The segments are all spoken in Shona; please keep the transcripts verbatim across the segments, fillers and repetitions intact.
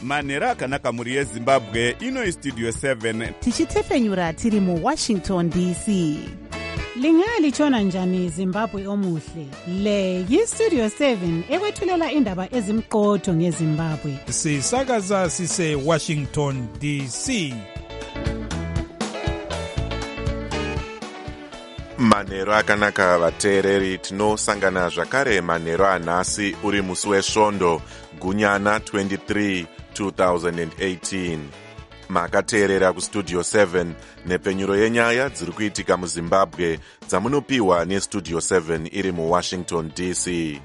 manhero akanaka mhuri yezimbabwe. Ino istudio seven tichitefenyura tiri muwashington D C. Lingalitshona njani Zimbabwe omuhle? Le yistudio seven ekwethulela indaba ezimqotho ngeZimbabwe. Sisakaza sise Washington D C. Manhero akanaka vateereri, tinosangana zvakare manhero anhasi uri musi wesvondo gunyana twenty-three two thousand eighteen. Makateerera kustudio seven nepfenyuro yenyaya dziri kuitika muZimbabwe dzamunopiwa nestudio seven iri muWashington D C.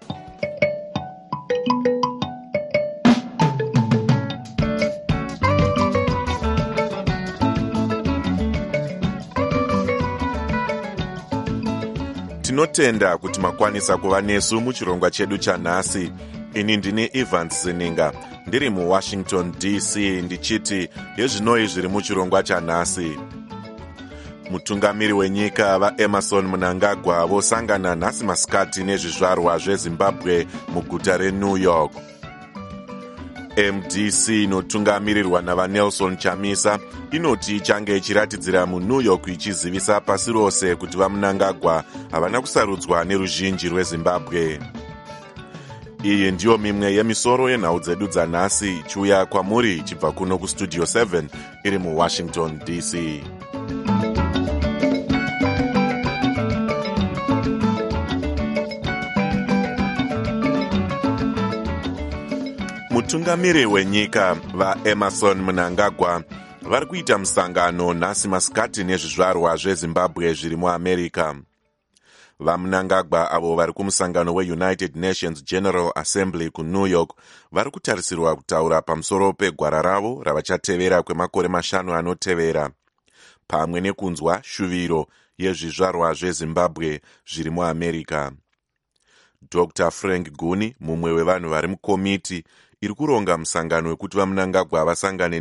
Tinotenda kuti makwanisa kuva nesu muchirongwa chedu chanhasi. Ini ndini Evans Zininga, ndiri muWashington D C, ndichiti yezvinoi zviri muchirongwa chanhasi. Mutungamiri wenyika vaEmerson Mnangagwa vosangana nhasi masikati nezvizvarwa zveZimbabwe muguta reNew York. M D C inotungamirirwa navaNelson Chamisa inoti ichange ichiratidzira muNew York ichizivisa pasi rose kuti vaMnangagwa havana kusarudzwa neruzhinji rweZimbabwe. Iyi ndiyo mimwe yemisoro yenhau dzedu dzanhasi ichiuya kwamuri ichibva kuno kustudio seven iri muWashington D C. Mutungamiri wenyika vaEmerson Mnangagwa vari kuita musangano nhasi masikati nezvizvarwa zveZimbabwe zviri muAmerica. VaMnangagwa avo vari kumusangano weUnited Nations General Assembly kuNew York vari kutarisirwa kutaura pamusoro pegwara ravo ravachatevera kwemakore mashanu anotevera, pamwe nekunzwa shuviro yezvizvarwa zveZimbabwe zviri muAmerica. Doctor Frank Guni, mumwe wevanhu vari mukomiti iri kuronga musangano wekuti vaMnangagwa vasangane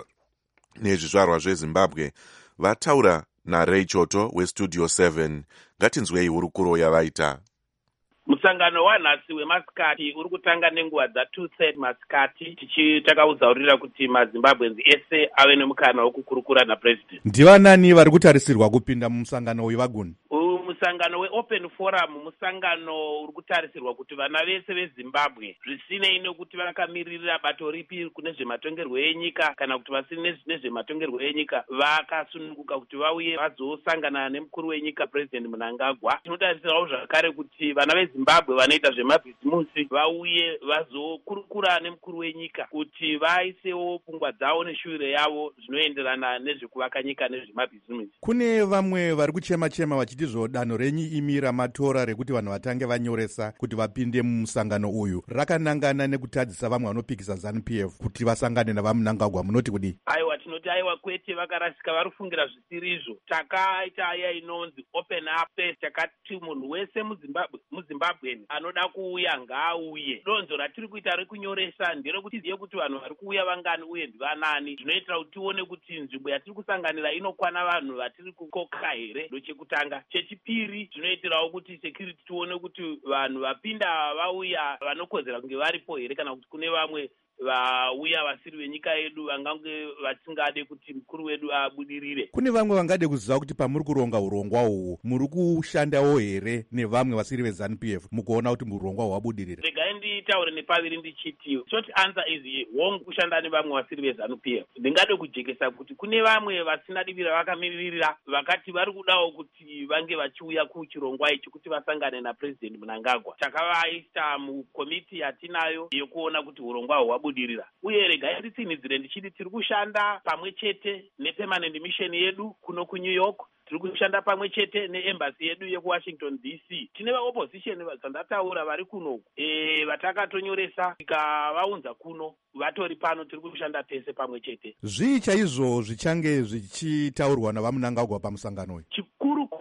nezvizvarwa zveZimbabwe, vataura naRay Choto westudio seven. Ngatinzwei hurukuro yavaita. Musangano wanhasi wemasikati uri kutanga nenguva dza-two thirty masikati, tichitakaudzaurira kuti maZimbabwenzi ese ave nemukana wekukurukura napresident. Ndivanani vari kutarisirwa kupinda mumusangano uyu vaguni? Musangano weOpen Forum musangano uri kutarisirwa kuti vana vese veZimbabwe, zvisinei nekuti vakamirira bato ripi kune zvematongerwo enyika kana kuti vasine nezvematongerwo enyika, vakasununguka kuti vauye vazosangana nemukuru wenyika President Mnangagwa. Tinotarisirawo zvakare kuti vana veZimbabwe vanoita zvemabhizimusi vauye vazokurukura nemukuru wenyika kuti vaisewo pfungwa dzavo neshuviro yavo zvinoenderana nezvekuvaka nyika nezvemabhizimusi. Kune vamwe vari kuchema chema vachiti zvo danho renyu imi ramatora rekuti vanhu vatange vanyoresa kuti vapinde mumusangano uyu rakanangana nekutadzisa vamwe vanopikisa ZANU P F kuti vasangane navaMnangagwa, munoti kudi? Aiwa, tinoti aiwa kwete, vakarasika vari kufungira zvisirizvo. Takaita aya inonzi open up space, takati munhu wese muZimbabwe muZimbabwe anoda kuuya ngaauye. Donzo ratiri kuita rekunyoresa nderekuti ziye kuti vanhu vari kuuya vangani uye ndivanani, zvinoitira kuti tione kuti nzvimbo yatiri kusanganira inokwana vanhu vatiri kukoka here. Ndochekutanga. Chechipiri, zvinoitirawo kuti security tione kuti vanhu vapinda vauya vanokodzera kunge varipo here kana kuti kune vamwe vauya vasiri venyika yedu vangange vasingade kuti mukuru wedu abudirire. Kune vamwe vangade kuziva kuti pamuri kuronga urongwa uhu muri kushandawo here nevamwe vasiri veZANU P F mukuona kuti urongwa hwabudirira? Regai nditaure nepaviri ndichiti short answer is wrong kushanda nevamwe vasiri veZANU P F. Ndingade kujekesa kuti kune vamwe vasina divira vakamiririra vakati vari kudawo kuti vange vachiuya kuchirongwa ichi kuti vasangane naPresident Mnangagwa. Takavaisa mukomiti yatinayo yekuona kuti urongwa hwabudirira. Uye regai nditsinidzire ndichiti tiri kushanda pamwe chete nepermanent mission yedu kuno kuNew York. Tiri kushanda pamwe chete neembassy yedu yekuWashington D C. Tine vaopposition vadzandataura vari kuno e, vatakatonyoresa tikavaunza kuno vatori pano, tiri kushanda tese pamwe chete. Zvii chaizvo zvichange zvichitaurwa navaMnangagwa pamusangano uyu? Chikuru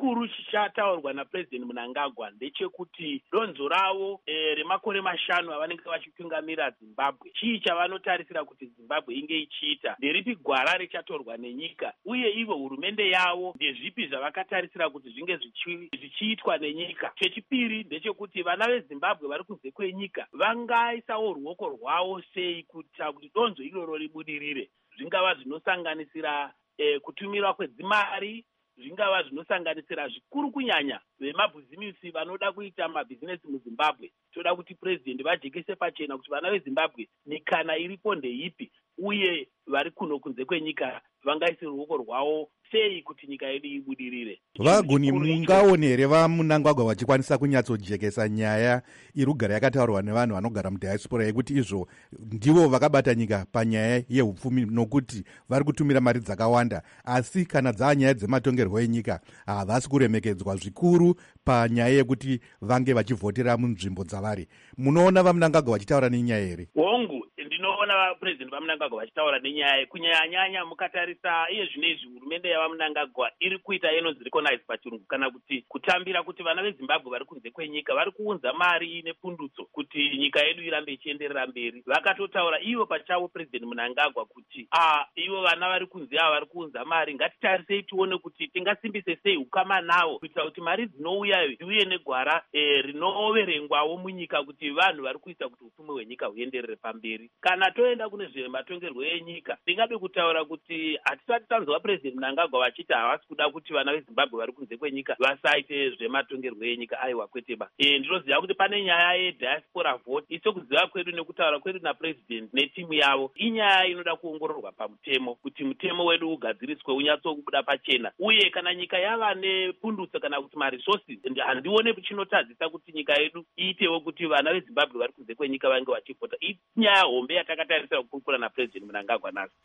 chikuru chichataurwa napurezidendi Mnangagwa ndechekuti donzo ravo e, remakore mashanu avanenge vachitungamira Zimbabwe, chii chavanotarisira kuti Zimbabwe inge ichiita, nderipi gwara richatorwa nenyika, uye ivo hurumende yavo ndezvipi zvavakatarisira kuti zvinge zvichiitwa nenyika. Chechipiri ndechekuti vana veZimbabwe vari kunze kwenyika vangaisawo ruoko rwavo sei kuita kuti donzo iroro ribudirire, zvingava zvinosanganisira e, kutumirwa kwedzimari, zvingava zvinosanganisira zvikuru kunyanya vemabhizimisi vanoda kuita mabhizinesi muZimbabwe. Toda kuti purezidendi vajekese pachena kuti vana veZimbabwe mikana iripo ndeipi, uye vari kuno kunze kwenyika vangaise ruoko rwavo sei kuti nyika yedu ibudirire. Vaguni, mungaone here vaMnangagwa vachikwanisa kunyatsojekesa nyaya iri kugara yakataurwa nevanhu vanogara mudiaspora yekuti izvo ndivo vakabata nyika panyaya yeupfumi, nokuti vari kutumira mari dzakawanda, asi kana dzava nyaya dzematongerwo enyika havasi kuremekedzwa zvikuru panyaya yekuti vange vachivhotera munzvimbo dzavari. Munoona vaMnangagwa vachitaura nenyaya here? Hongu, ndinoona vapurezidendi vaMnangagwa vachitaura nenyaya kunyanya-nyanya mukatarisa iye zvinezvi hurumende yavaMnangagwa iri kuita inonzi recognize pachirungu, kana kuti kutambira kuti vana veZimbabwe vari kunze kwenyika vari kuunza mari nepundutso kuti nyika yedu irambe ichienderera mberi. Vakatotaura ivo pachavo purezidendi Mnangagwa kuti a ivo vana vari kunze ava vari kuunza mari, ngatitarisei tione kuti tingasimbise sei ukama navo kuitira kuti mari dzinouya dziuye negwara e, rinoverengwawo munyika kuti vanhu vari kuita kuti upfumi hwenyika huenderere pamberi. Kana toenda kune zvematongerwo enyika, ndingade kutaura kuti hatisati tanzwa purezidendi Mnangagwa vachiti havasi kuda kuti vana veZimbabwe vari kunze kwenyika vasaite zvematongerwo enyika. Aiwa, kweteba. E, ndinoziva kuti pane nyaya yediaspora vote. Iso kuziva kwedu nekutaura kwedu napurezidendi netimu yavo inyaya inoda kuongororwa pamutemo, kuti mutemo wedu ugadziriswe unyatsokubuda pachena, uye kana nyika yava nepundutso kana kuti maresources, handione chinotadzisa kuti nyika yedu iitewo kuti vana veZimbabwe vari kunze kwenyika vange vachivhota. Inyaya hombe yatakatarisira kukurukura napurezidendi Mnangagwa nazo.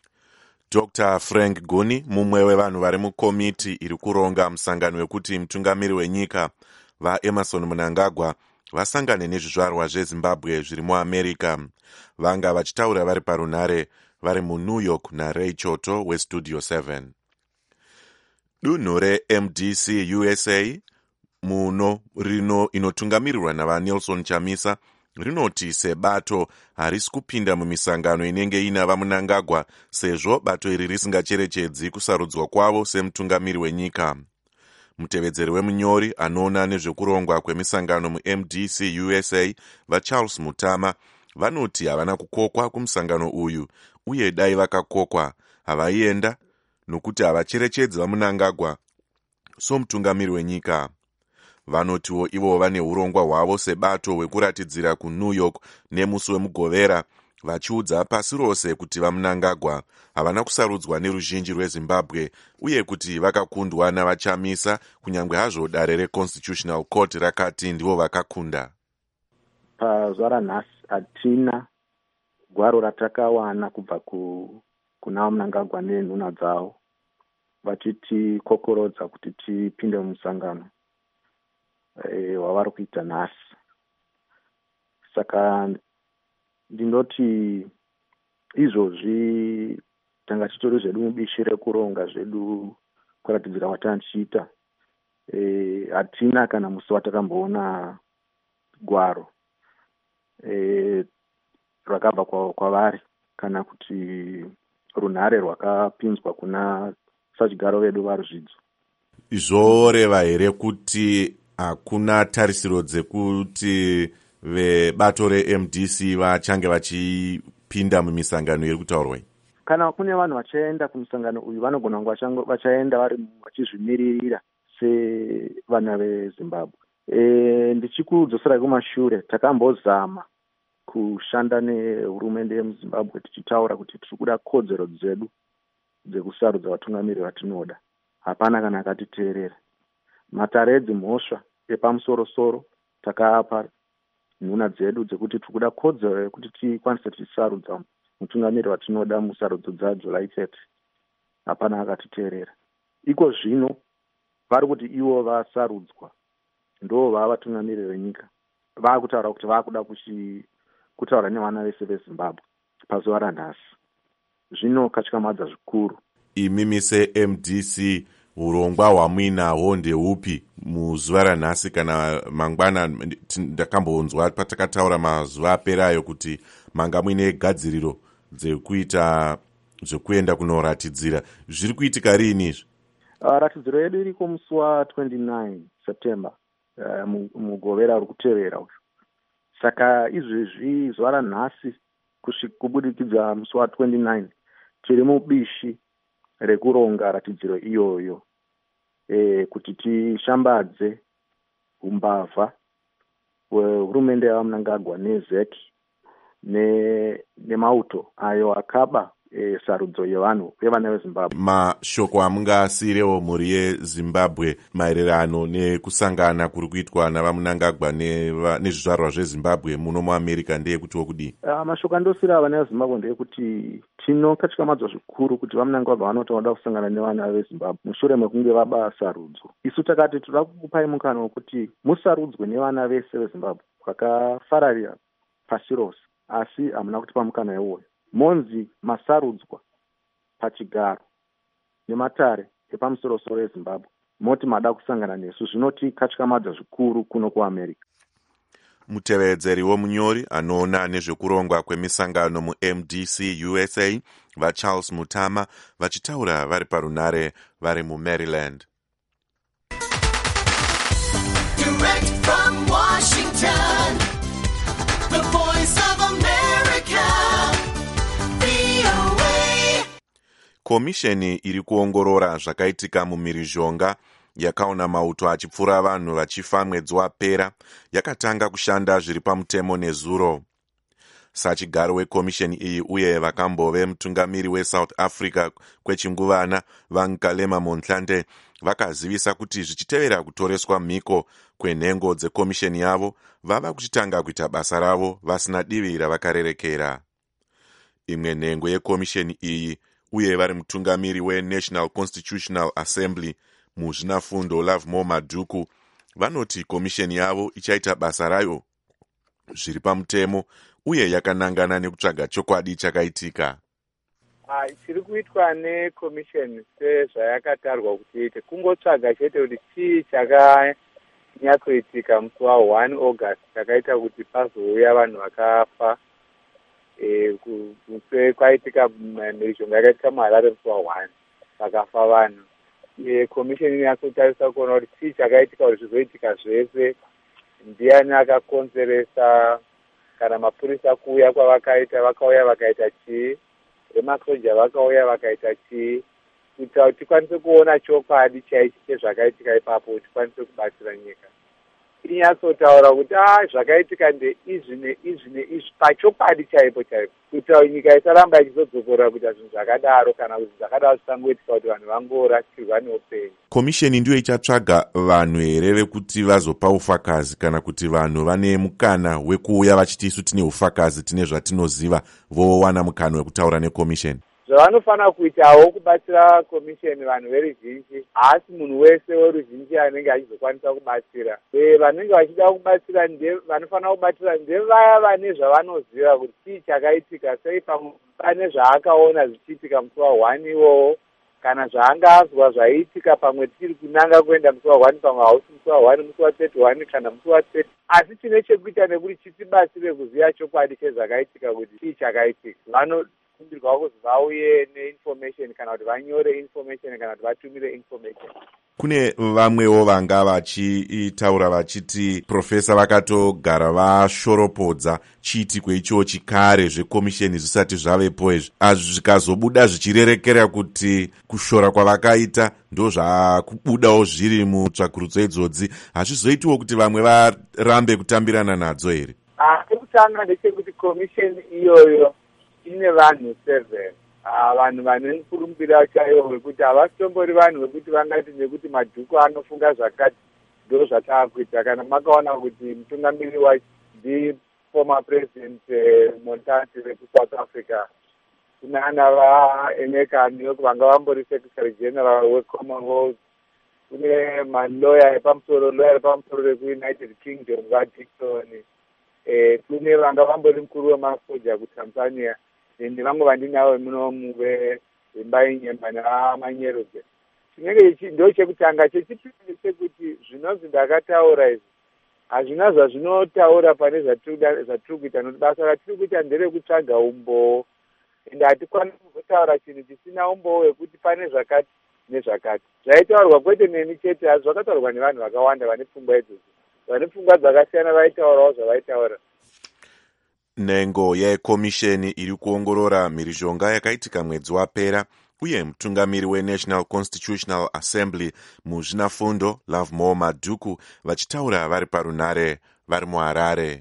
Doctor Frank Guni, mumwe wevanhu vari mukomiti iri kuronga musangano wekuti mutungamiri wenyika vaEmerson Mnangagwa vasangane nezvizvarwa zveZimbabwe zviri muAmerica. Vanga vachitaura vari parunhare vari muNew York naRay Choto weStudio seven. Dunhu reM D C U S A muno rino inotungamirirwa navaNelson Chamisa rinoti sebato harisi kupinda mumisangano inenge ina vaMnangagwa sezvo bato iri risingacherechedzi kusarudzwa kwavo semutungamiri wenyika. Mutevedzeri wemunyori anoona nezvekurongwa kwemisangano muM D C U S A vaCharles Mutama vanoti havana kukokwa kumusangano uyu, uye dai vakakokwa havaienda nokuti havacherechedzi vaMnangagwa somutungamiri wenyika. Vanotiwo ivo vane urongwa hwavo sebato hwekuratidzira kuNew York nemusi wemugovera, vachiudza pasi rose kuti vaMnangagwa havana kusarudzwa neruzhinji rweZimbabwe, uye kuti vakakundwa navaChamisa, kunyange hazvo dare reConstitutional Court rakati ndivo vakakunda. Pazuva ranhasi hatina gwaro ratakawana kubva ku, kuna vaMnangagwa nenhuna dzavo vachitikokorodza kuti tipinde mumusangano e, wavari kuita nhasi. Saka ndinoti izvozvi tanga titori zvedu mubishi rekuronga zvedu kuratidzira watanga tichiita. E, hatina kana musi watakamboona gwaro e, rwakabva kwavari kana kuti runhare rwakapinzwa kuna sachigaro vedu varuzvidzo. Zvoreva here kuti hakuna tarisiro dzekuti vebato reM D C vachange vachipinda mumisangano iri kutaurwa? Kana kune vanhu vachaenda kumusangano uyu vanogona kunge vachaenda vari vachizvimiririra sevana veZimbabwe. E, ndichikudzosera kumashure, takambozama kushanda nehurumende yemuZimbabwe tichitaura kuti tiri kuda kodzero dzedu dzekusarudza vatungamiri vatinoda. Hapana kana akatiteerera. Matare edzimhosva epamusoro-soro takaapa nhuna dzedu dzekuti tiri kuda kodzero yekuti tikwanise tichisarudza mutungamiri watinoda musarudzo dzaJuly thirtieth. Hapana akatiteerera. Iko zvino vari kuti ivo vasarudzwa ndo vava vatungamiri venyika, vaakutaura kuti vaakuda kutaura nevana vese veZimbabwe pazuva ranhasi. Zvino katyamadza zvikuru. Imimi seM D C urongwa hwamuinahwo ndehupi muzuva ranhasi kana mangwana? Ndakambonzwa patakataura mazuva aperayo kuti manga muine gadziriro dzekuita zvekuenda kunoratidzira. Zviri kuitika riini izvi? Uh, ratidziro yedu iriko musi wa twenty-nine September uh, mugovera uri kutevera uyu. Saka izvezvi zuva ranhasi kubudikidza musi wa twenty-nine tiri mubishi rekuronga ratidziro iyoyo, e, kuti tishambadze umbavha hurumende yaMnangagwa neZEC ne nemauto ayo akaba e, sarudzo yevanhu vevana veZimbabwe. Mashoko amungaasiyirewo mhuri yeZimbabwe maererano nekusangana kuri kuitwa navaMnangagwa nezvizvarwa zveZimbabwe muno muAmerica ndeyekuti wokudii? Uh, mashoko andosiyira vana veZimbabwe ndeyekuti tinokatyamadza zvikuru kuti vaMnangagwa vanoti vanoda kusangana nevana veZimbabwe mushure mekunge vaba sarudzo. Isu takati toda kukupai mukana wekuti musarudzwe nevana vese veZimbabwe vakafararira pasi rose, asi hamuna kutipa mukana iwoyo. Monzi masarudzwa pachigaro nematare epamusoro-soro eZimbabwe, moti mada kusangana nesu, zvinoti katyamadza zvikuru kuno kuAmerica. Mutevedzeri womunyori anoona nezvekurongwa kwemisangano muM D C U S A vaCharles Mutama vachitaura vari parunare vari muMaryland. Direct from Washington, the voice of America, V O A. Komisheni iri kuongorora zvakaitika mumhirizhonga yakaona mauto achipfura vanhu vachifa mwedzi wapera yakatanga kushanda zviri pamutemo nezuro. Sachigaro wekomisheni iyi uye vakambove mutungamiri weSouth Africa kwechinguvana Vankalema Montlante vakazivisa kuti zvichitevera kutoreswa mhiko kwenhengo dzekomisheni yavo vava kuchitanga kuita basa ravo vasina divi ravakarerekera. Imwe nhengo yekomisheni iyi uye vari mutungamiri weNational Constitutional Assembly muzvinafundo Lovemore Madhuku vanoti komisheni yavo ichaita basa rayo zviri pamutemo uye yakanangana nekutsvaga chokwadi chakaitika. Chiri kuitwa nekomisheni sezvayakatarwa kuti iite kungotsvaga chete kuti chii chakanyatsoitika musi wa one August chakaita kuti pazouya vanhu vakafa. E, kunze kwaitika mhirizhonga yakaitika muHarare musi wa one vakafa vanhu. Komisheni inatsotarisa kuona kuti chii chakaitika kuti zvizoitika zvese, ndiani akakonzeresa, kana mapurisa kuuya kwavakaita vakauya vakaita chii, vemasoja vakauya vakaita chii, kuitira kuti tikwanise kuona chokwadi chaichi chezvakaitika ipapo tikwanise kubatsira nyika. Inyatsotaura kuti ah zvakaitika ndeizvi neizvi neizvi pachokwadi chaipo chaipo, kuitira kuti nyika isaramba ichizodzokorera kuita zvinhu zvakadaro, kana kuti zvakadaro zvisangoitika kuti vanhu vangorasirwa neupenyu. Komisheni ndiyo ichatsvaga vanhu here vekuti vazopa ufakazi, kana kuti vanhu vane mukana wekuuya vachiti isu tine ufakazi, tine zvatinoziva, vowana mukana wekutaura nekomisheni? Zvavanofanira kuitawo kubatsira komisheni vanhu veruzhinji, asi munhu wese weruzhinji anenge achizokwanisa kubatsira. Vanenge vachida kubatsira vanofanira kubatsira ndevaya vane zvavanoziva kuti chii chakaitika, sei pane zvaakaona zvichiitika musi wa one iwowo, kana zvaangazwa zvaiitika pamwe tichiri kunanga kuenda musi wa one, pamwe hausi musi wa one, musi wa thirty-one kana musi wa thirty. Asi chine chekuita nekuti chitibatsire kuziva chokwadi chezvakaitika kuti chii chakaitika. Vano kumbirwa kuzi vauye neinformation kana kuti vanyore information kana kuti vatumire information. Kune vamwewo vanga vachitaura vachiti profesa vakatogara vashoropodza chiitiko icho chikare zvekomisheni zvisati zvavepo izvi, azvi zvikazobuda zvichirerekera kuti kushora kwavakaita ndo zvakubudawo zviri mutsvakurudzo idzodzi, hazvizoitiwo kuti vamwe varambe kutambirana nadzo here? Ekutanga ndechekuti komisheni iyoyo ine vanhu seven, vanhu vane mukurumbira chaiwo wekuti havatombori vanhu vekuti vangati nekuti Madhuku anofunga zvakati ndo zvatakuita. Kana makaona kuti mutungamiri wacho ndi former president Montlante wekusouth Africa, kunana vaEneka Nyoka vanga vambori secretary general weCommonwealth, kune maloya epamusoro loya epamusoro rekuUnited Kingdom vaDickson, eh, kune vanga vambori mukuru wemasoja kuTanzania, ndi vamwe vandinawo munomu veimba inyemba naManyeroge. chinenge ndo chekutanga. Chechipiri chekuti zvinonzi ndakataura izvi hazvina zvazvinotaura pane zvatiri kuita, nokuti basa ratiri kuita nderekutsvaga umboo, ende hatikwanisi kuzotaura chinhu chisina umboo wekuti pane zvakati nezvakati. Zvaitaurwa kwete neni chete, asi zvakataurwa nevanhu vakawanda vane pfungwa idzodzo, vane pfungwa dzakasiyana vaitaurawo zvavaitaura. Nhengo yekomisheni iri kuongorora mhirizhonga yakaitika mwedzi wapera uye mutungamiri weNational Constitutional Assembly muzvinafundo Lovemore Madhuku vachitaura vari parunare vari muHarare.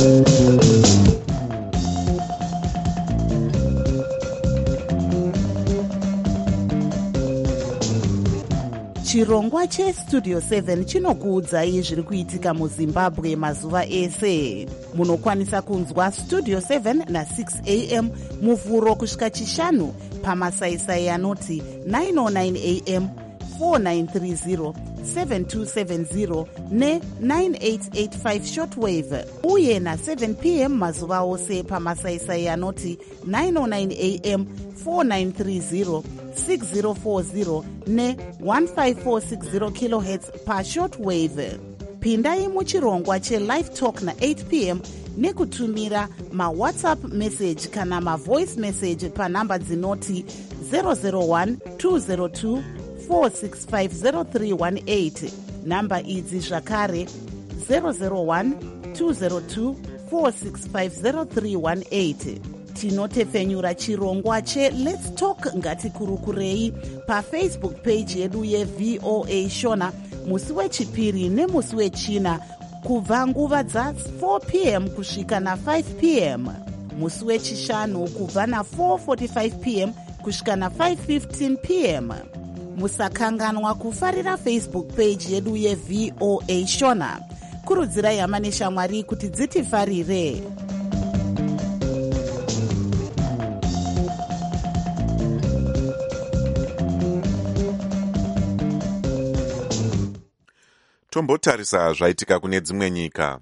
chirongwa chestudio seven chinokuudzai zviri kuitika muzimbabwe mazuva ese. Munokwanisa kunzwa studio seven na six a m muvhuro kusvika chishanu pamasaisai anoti nine oh nine a m, four nine three zero, seven two seven zero ne nine eight eight five shortwave, uye na seven p m mazuva ose pamasaisai anoti nine oh nine a m, four nine three zero, six zero four zero ne one five four six zero kilohertz pa shortwave. Pindai muchirongwa che-live talk na eight p m nekutumira ma-whatsapp message kana ma-voice message panhamba dzinoti zero zero one two zero two four six five zero three one eight. Namba idzi zvakare zero zero one two zero two four six five zero three one eight. Tinotefenyura chirongwa che-Let's Talk ngatikurukurei pafacebook page yedu yeV O A Shona musi wechipiri nemusi wechina kubva nguva dza four p m kusvika na five p m, musi wechishanu kubva na four forty-five p m kusvika na five fifteen p m. Musakanganwa kufarira Facebook page yedu yeV O A Shona. Kurudzirai hama neshamwari kuti dzitifarire. Tombotarisa zvaitika kune dzimwe nyika.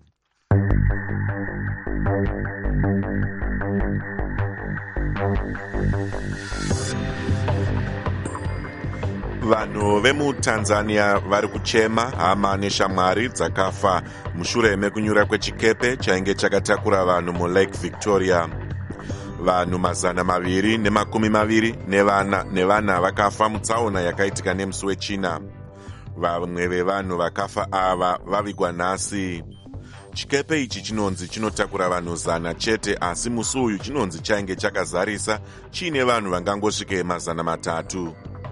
Vanhu vemuTanzania vari kuchema hama neshamwari dzakafa mushure mekunyura kwechikepe chainge chakatakura vanhu muLake Victoria. Vanhu mazana maviri nemakumi maviri nevana nevana vakafa mutsaona yakaitika nemusi wechina. Vamwe vevanhu vakafa ava vavigwa nhasi. Chikepe ichi chinonzi chinotakura vanhu zana chete, asi musi uyu chinonzi chainge chakazarisa chiine vanhu vangangosvike mazana matatu.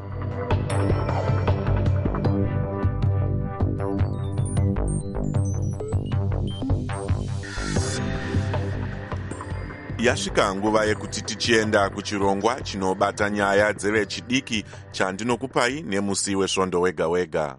Yasvika nguva yekuti tichienda kuchirongwa chinobata nyaya dzevechidiki chandinokupai nemusi wesvondo wega wega.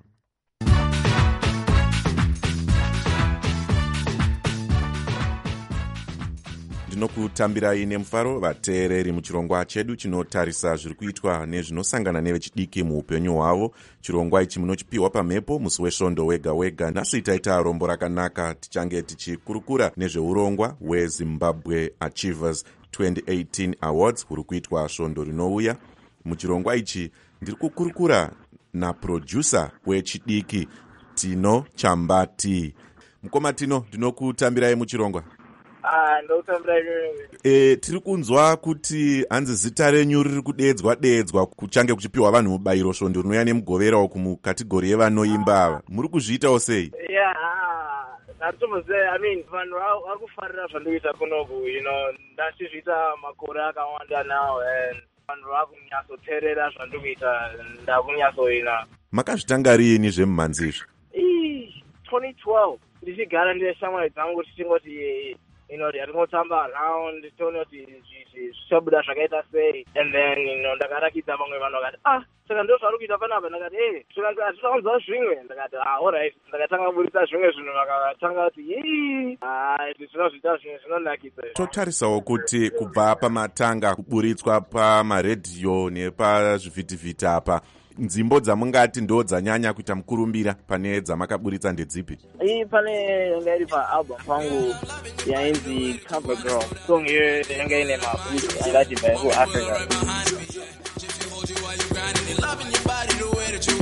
Ndinokutambirai nemufaro vateereri muchirongwa chedu chinotarisa zviri kuitwa nezvinosangana nevechidiki muupenyu hwavo. Chirongwa ichi munochipiwa pamhepo musi wesvondo wega wega. Nhasi taita rombo rakanaka, tichange tichikurukura nezveurongwa hweZimbabwe Achievers twenty eighteen Awards huri kuitwa svondo rinouya. Muchirongwa ichi ndiri kukurukura naproducer wechidiki Tino Chambati. Mukoma Tino, ndinokutambirai muchirongwa. Ah, ndotambira e, tiri kunzwa kuti hanzi zita renyu riri kudedzwa dedzwa kuchange kuchipiwa vanhu mubayiro svondo rinouya nemugovera uku mukategori yevanoimba ava. Muri kuzviitawo sei? Yeah, ndatomuze, I mean, vanhu vari kufarira zvandoita kunoku, you know, ndachizviita makore akawanda now, and vanhu vari kunyatsoteerera zvandikuita, ndakunyatsoina. Makazvitanga rini zvemumhanzi izvi? twenty twelve ndichigara neshamwari dzangu tichingoti you know, ndingotamba around tione kuti zvichabuda zvakaita sei, and then you know, ndakarakidza vamwe vanhu vakati ah saka ndo zvari kuita panapa, ndakati hey hatitakunzwa zvimwe, ndakati ah alright, ndakatanga kuburitsa zvimwe zvinhu vakatanga kuti ii ah izvi zvinozviita zvimwe zvinonakidza. Totarisawo kuti kubva pamatanga kuburitswa pamaredhiyo nepazvivhitivhiti apa, nzimbo dzamungati ndo dzanyanya kuita mukurumbira pane dzamakaburitsa ndedzipi? Iyi pane yanga iri paalbum pangu yainzi Cover Girl. Song iyo yanga ine mabhuti angati by Who Africa.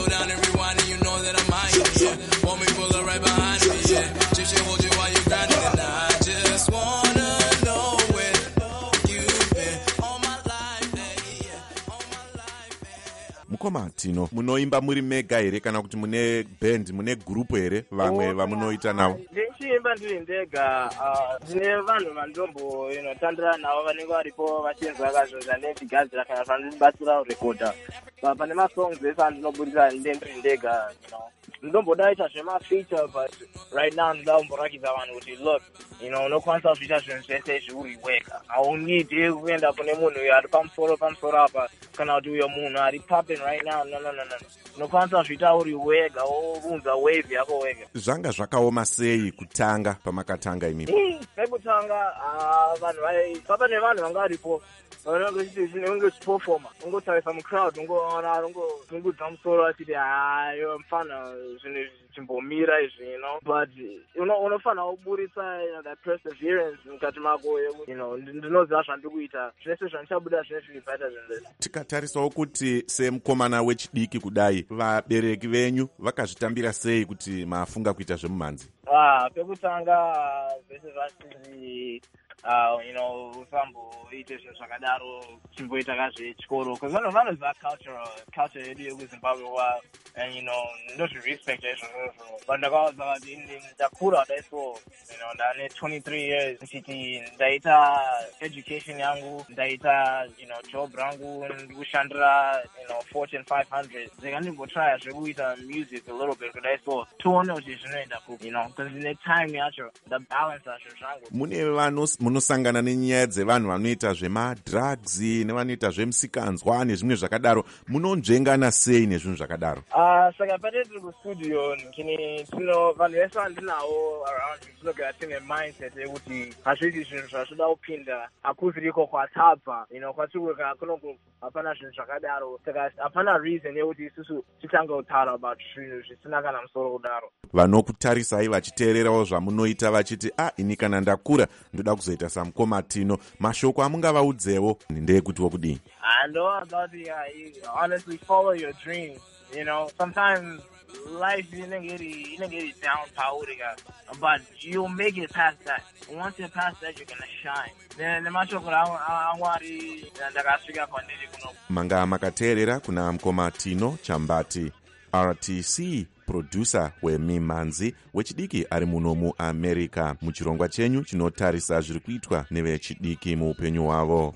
slow down and rewind and you know that I'm high. Yeah. Want me pull her right behind me, yeah. Just she hold you while you grinding and I just wanna know where you've been all my life, hey, yeah. All my life, hey. Mukoma Tino, munoimba muri mega here kana kuti mune band, mune group here vamwe vamunoita navo? Ndichimba ndiri ndega, ndine vanhu vandombo inotandira navo vanenge varipo vachinzwa kazvo zvandigadzira kana zvandibatsira kurekodha. Pane masongs ese andinoburira ndendiri ndega, you know. Ndombodaita zvemafeature, but right now ndinoda kumborakidza vanhu kuti look, you know, unokwanisa kuzviita zvinhu zvese zviri wega. Haunidi kuenda kune munhu uyo ari pamusoro pamusoro apa kana kuti uyo munhu ari popping right now. No, no, no, no. Unokwanisa kuzviita uri wega, wounza wave yako wega. Zvanga zvakaoma sei kutanga pamakatanga imimi? Pekutanga vanhu vai papa nevanhu vanga varipo unenge uchipefoma ungotarisa mucrowd ungoona ungodza musoro achiti hayo mfana zvinhu zvichimbomira izvi, you know, but unofanira kuburitsa that perseverance mukati mako, you know, ndinoziva zvandiri kuita zvese zvandichabuda zvine zviri better than this. Tikatarisawo kuti semukomana wechidiki kudai vabereki venyu vakazvitambira sei kuti mafunga kuita zvemumhanzi? Ah, pekutanga zvese zvachinzi Uh, you know, usamboite zvinhu zvakadaro chimboita kazvechikoro because vanhu vanoziva cultural culture yedu yekuzimbabwe wa and you know ndozvirespect izvozvo but ndakavaudza kuti ndakura kudai so, you know, ndane twenty-three years ndichiti ndaita education yangu ndaita, you know, job rangu ndikushandira, you know, Fortune five hundred ndika ndimbotrya zvekuita music a little bit kudai so tione kuti zvinoenda kupi, you know, because ne time yacho ndabalance zvinhu zvangu. Mune vanhu munosangana nenyaya dzevanhu vanoita zvemadrugs nevanoita zvemusikanzwa nezvimwe zvakadaro, munonzvengana sei nezvinhu zvakadaro? Ah, saka pate tiri kustudio kini tino vanhu vese vandinawo around tinogara tine mindset yekuti hazvidi zvinhu zvazvoda kupinda hakuziriko kwatabva, you know, kwatikuka kunoku hapana zvinhu zvakadaro saka hapana reason yekuti isusu titange kutaura about zvinhu zvisina kana musoro kudaro. Vanokutarisai vachiteererawo zvamunoita vachiti ah ini kana ndakura ndoda kuzoita samukoma Tino, mashoko amungavaudzewo ndeyekutiwo kudini? I know about the uh, honestly follow your dreams, you know. Sometimes life inenge iri down power, but you'll make it past that. Once you're past that, you're gonna shine. Then mashoko amwari ndakasvika kwandiri kuno. Manga makateerera kuna mukoma Tino Chambati, R T C producer wemimanzi wechidiki ari muno muAmerica, muchirongwa chenyu chinotarisa zviri kuitwa nevechidiki muupenyu hwavo.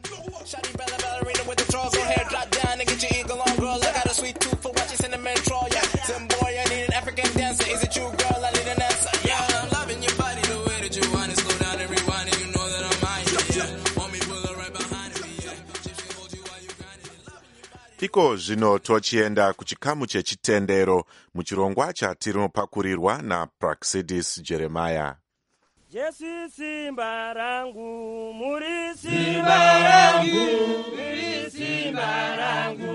Iko zvino tochienda kuchikamu chechitendero muchirongwa chatinopakurirwa naPraxidis Jeremiah. Jesu simba rangu, muri simba rangu, muri simba rangu,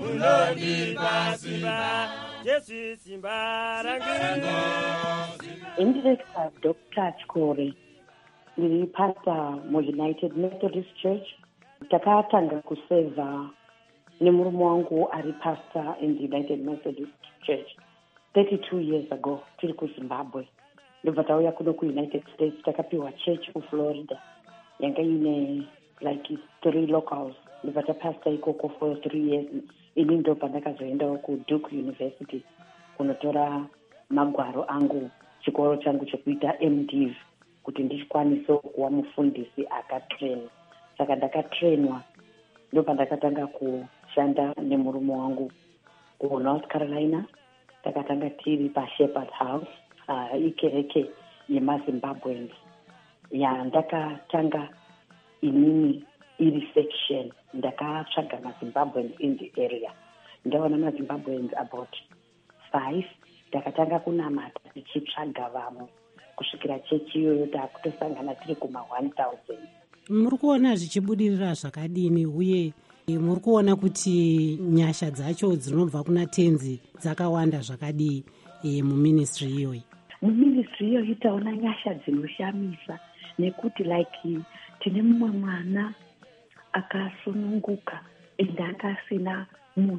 munondipa simba. Jesu simba rangu. Indirector Doctor Chikore, ndiri pastor mu United Methodist Church. Takatanga kuseva nemurume wangu ari pastor in the United Methodist Church thirty-two years ago tiri kuZimbabwe. Ndobva tauya kuno kuUnited States takapiwa church kuFlorida yanga ine like three locals. Ndobva tapastor ikoko for three years. Ini ndobva ndakazoendawo kuDuke University kunotora magwaro angu chikoro changu chekuita M Div kuti ndikwanise kuva mufundisi akatrain. Saka ndakatrainwa ndobva ndakatanga kushanda nemurume wangu kuNorth Carolina. Takatanga tiri paShepherd House uh, ikereke yemaZimbabweans. Ya ndakatanga inini iri section ndakatsvaga maZimbabweans in the area. Ndaona maZimbabweans about five. Ndakatanga kunamata tichitsvaga vamwe kusvikira chechi iyoyo takutosangana tiri kuma one thousand. Muri kuona zvichibudirira zvakadini uye muri kuona kuti nyasha dzacho dzinobva kuna tenzi dzakawanda zvakadii e, muministry iyoyi? Muministry iyoyi taona nyasha dzinoshamisa nekuti like tine mumwe mwana akasununguka ende akasina munhu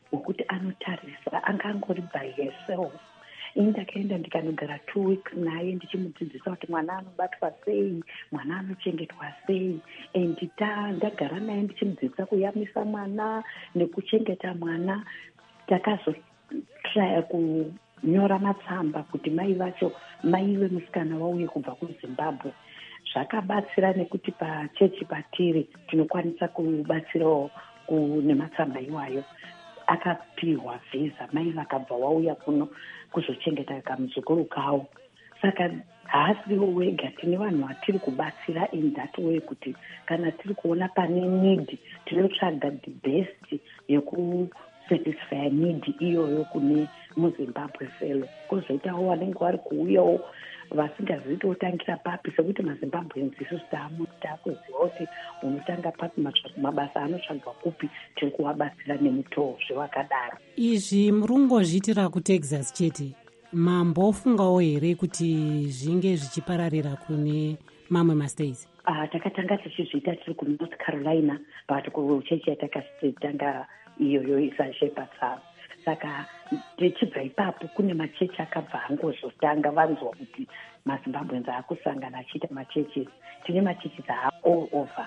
wekuti anotarisa angangori by herself. ini ndakaenda ndikanogara two weeks naye ndichimudzidzisa kuti mwana anobatwa sei, mwana anochengetwa sei, and ndagara naye ndichimudzidzisa kuyamisa mwana nekuchengeta mwana. Takazotraya kunyora matsamba kuti mai vacho, mai vemusikana vauye kubva kuZimbabwe. Zvakabatsira nekuti pachechi patiri tinokwanisa kubatsirawo nematsamba iwayo. Akapiwa visa, mai vakabva wauya kuno kuzochengeta kamuzukuru kawo. Saka haasiwo wega, tine vanhu vatiri kubatsira in that way kuti kana tiri kuona pane need tinotsvaga the best yeku satisfy need iyoyo kune muZimbabwe fellow. Kozoitawo vanenge vari kuuyawo vasingazivi totangira papi, sekuti maZimbabweans isu taakuziva kuti unotanga papi, mabasa anotsvagwa kupi, tiri kuvabatsira nemutoo zvevakadaro. Izvi murungozviitira kuTexas chete, mambofungawo here kuti zvinge zvichipararira kune mamwe mastates? Uh, takatanga tichizviita tiri kuNorth Carolina, but kuchechi yatakatanga iyoyo isashepatsava. Saka tichibva ipapo kune machechi akabva angozotanga vanzwa kuti maZimbabweans akusangana achiita machechi. Tine machechi all over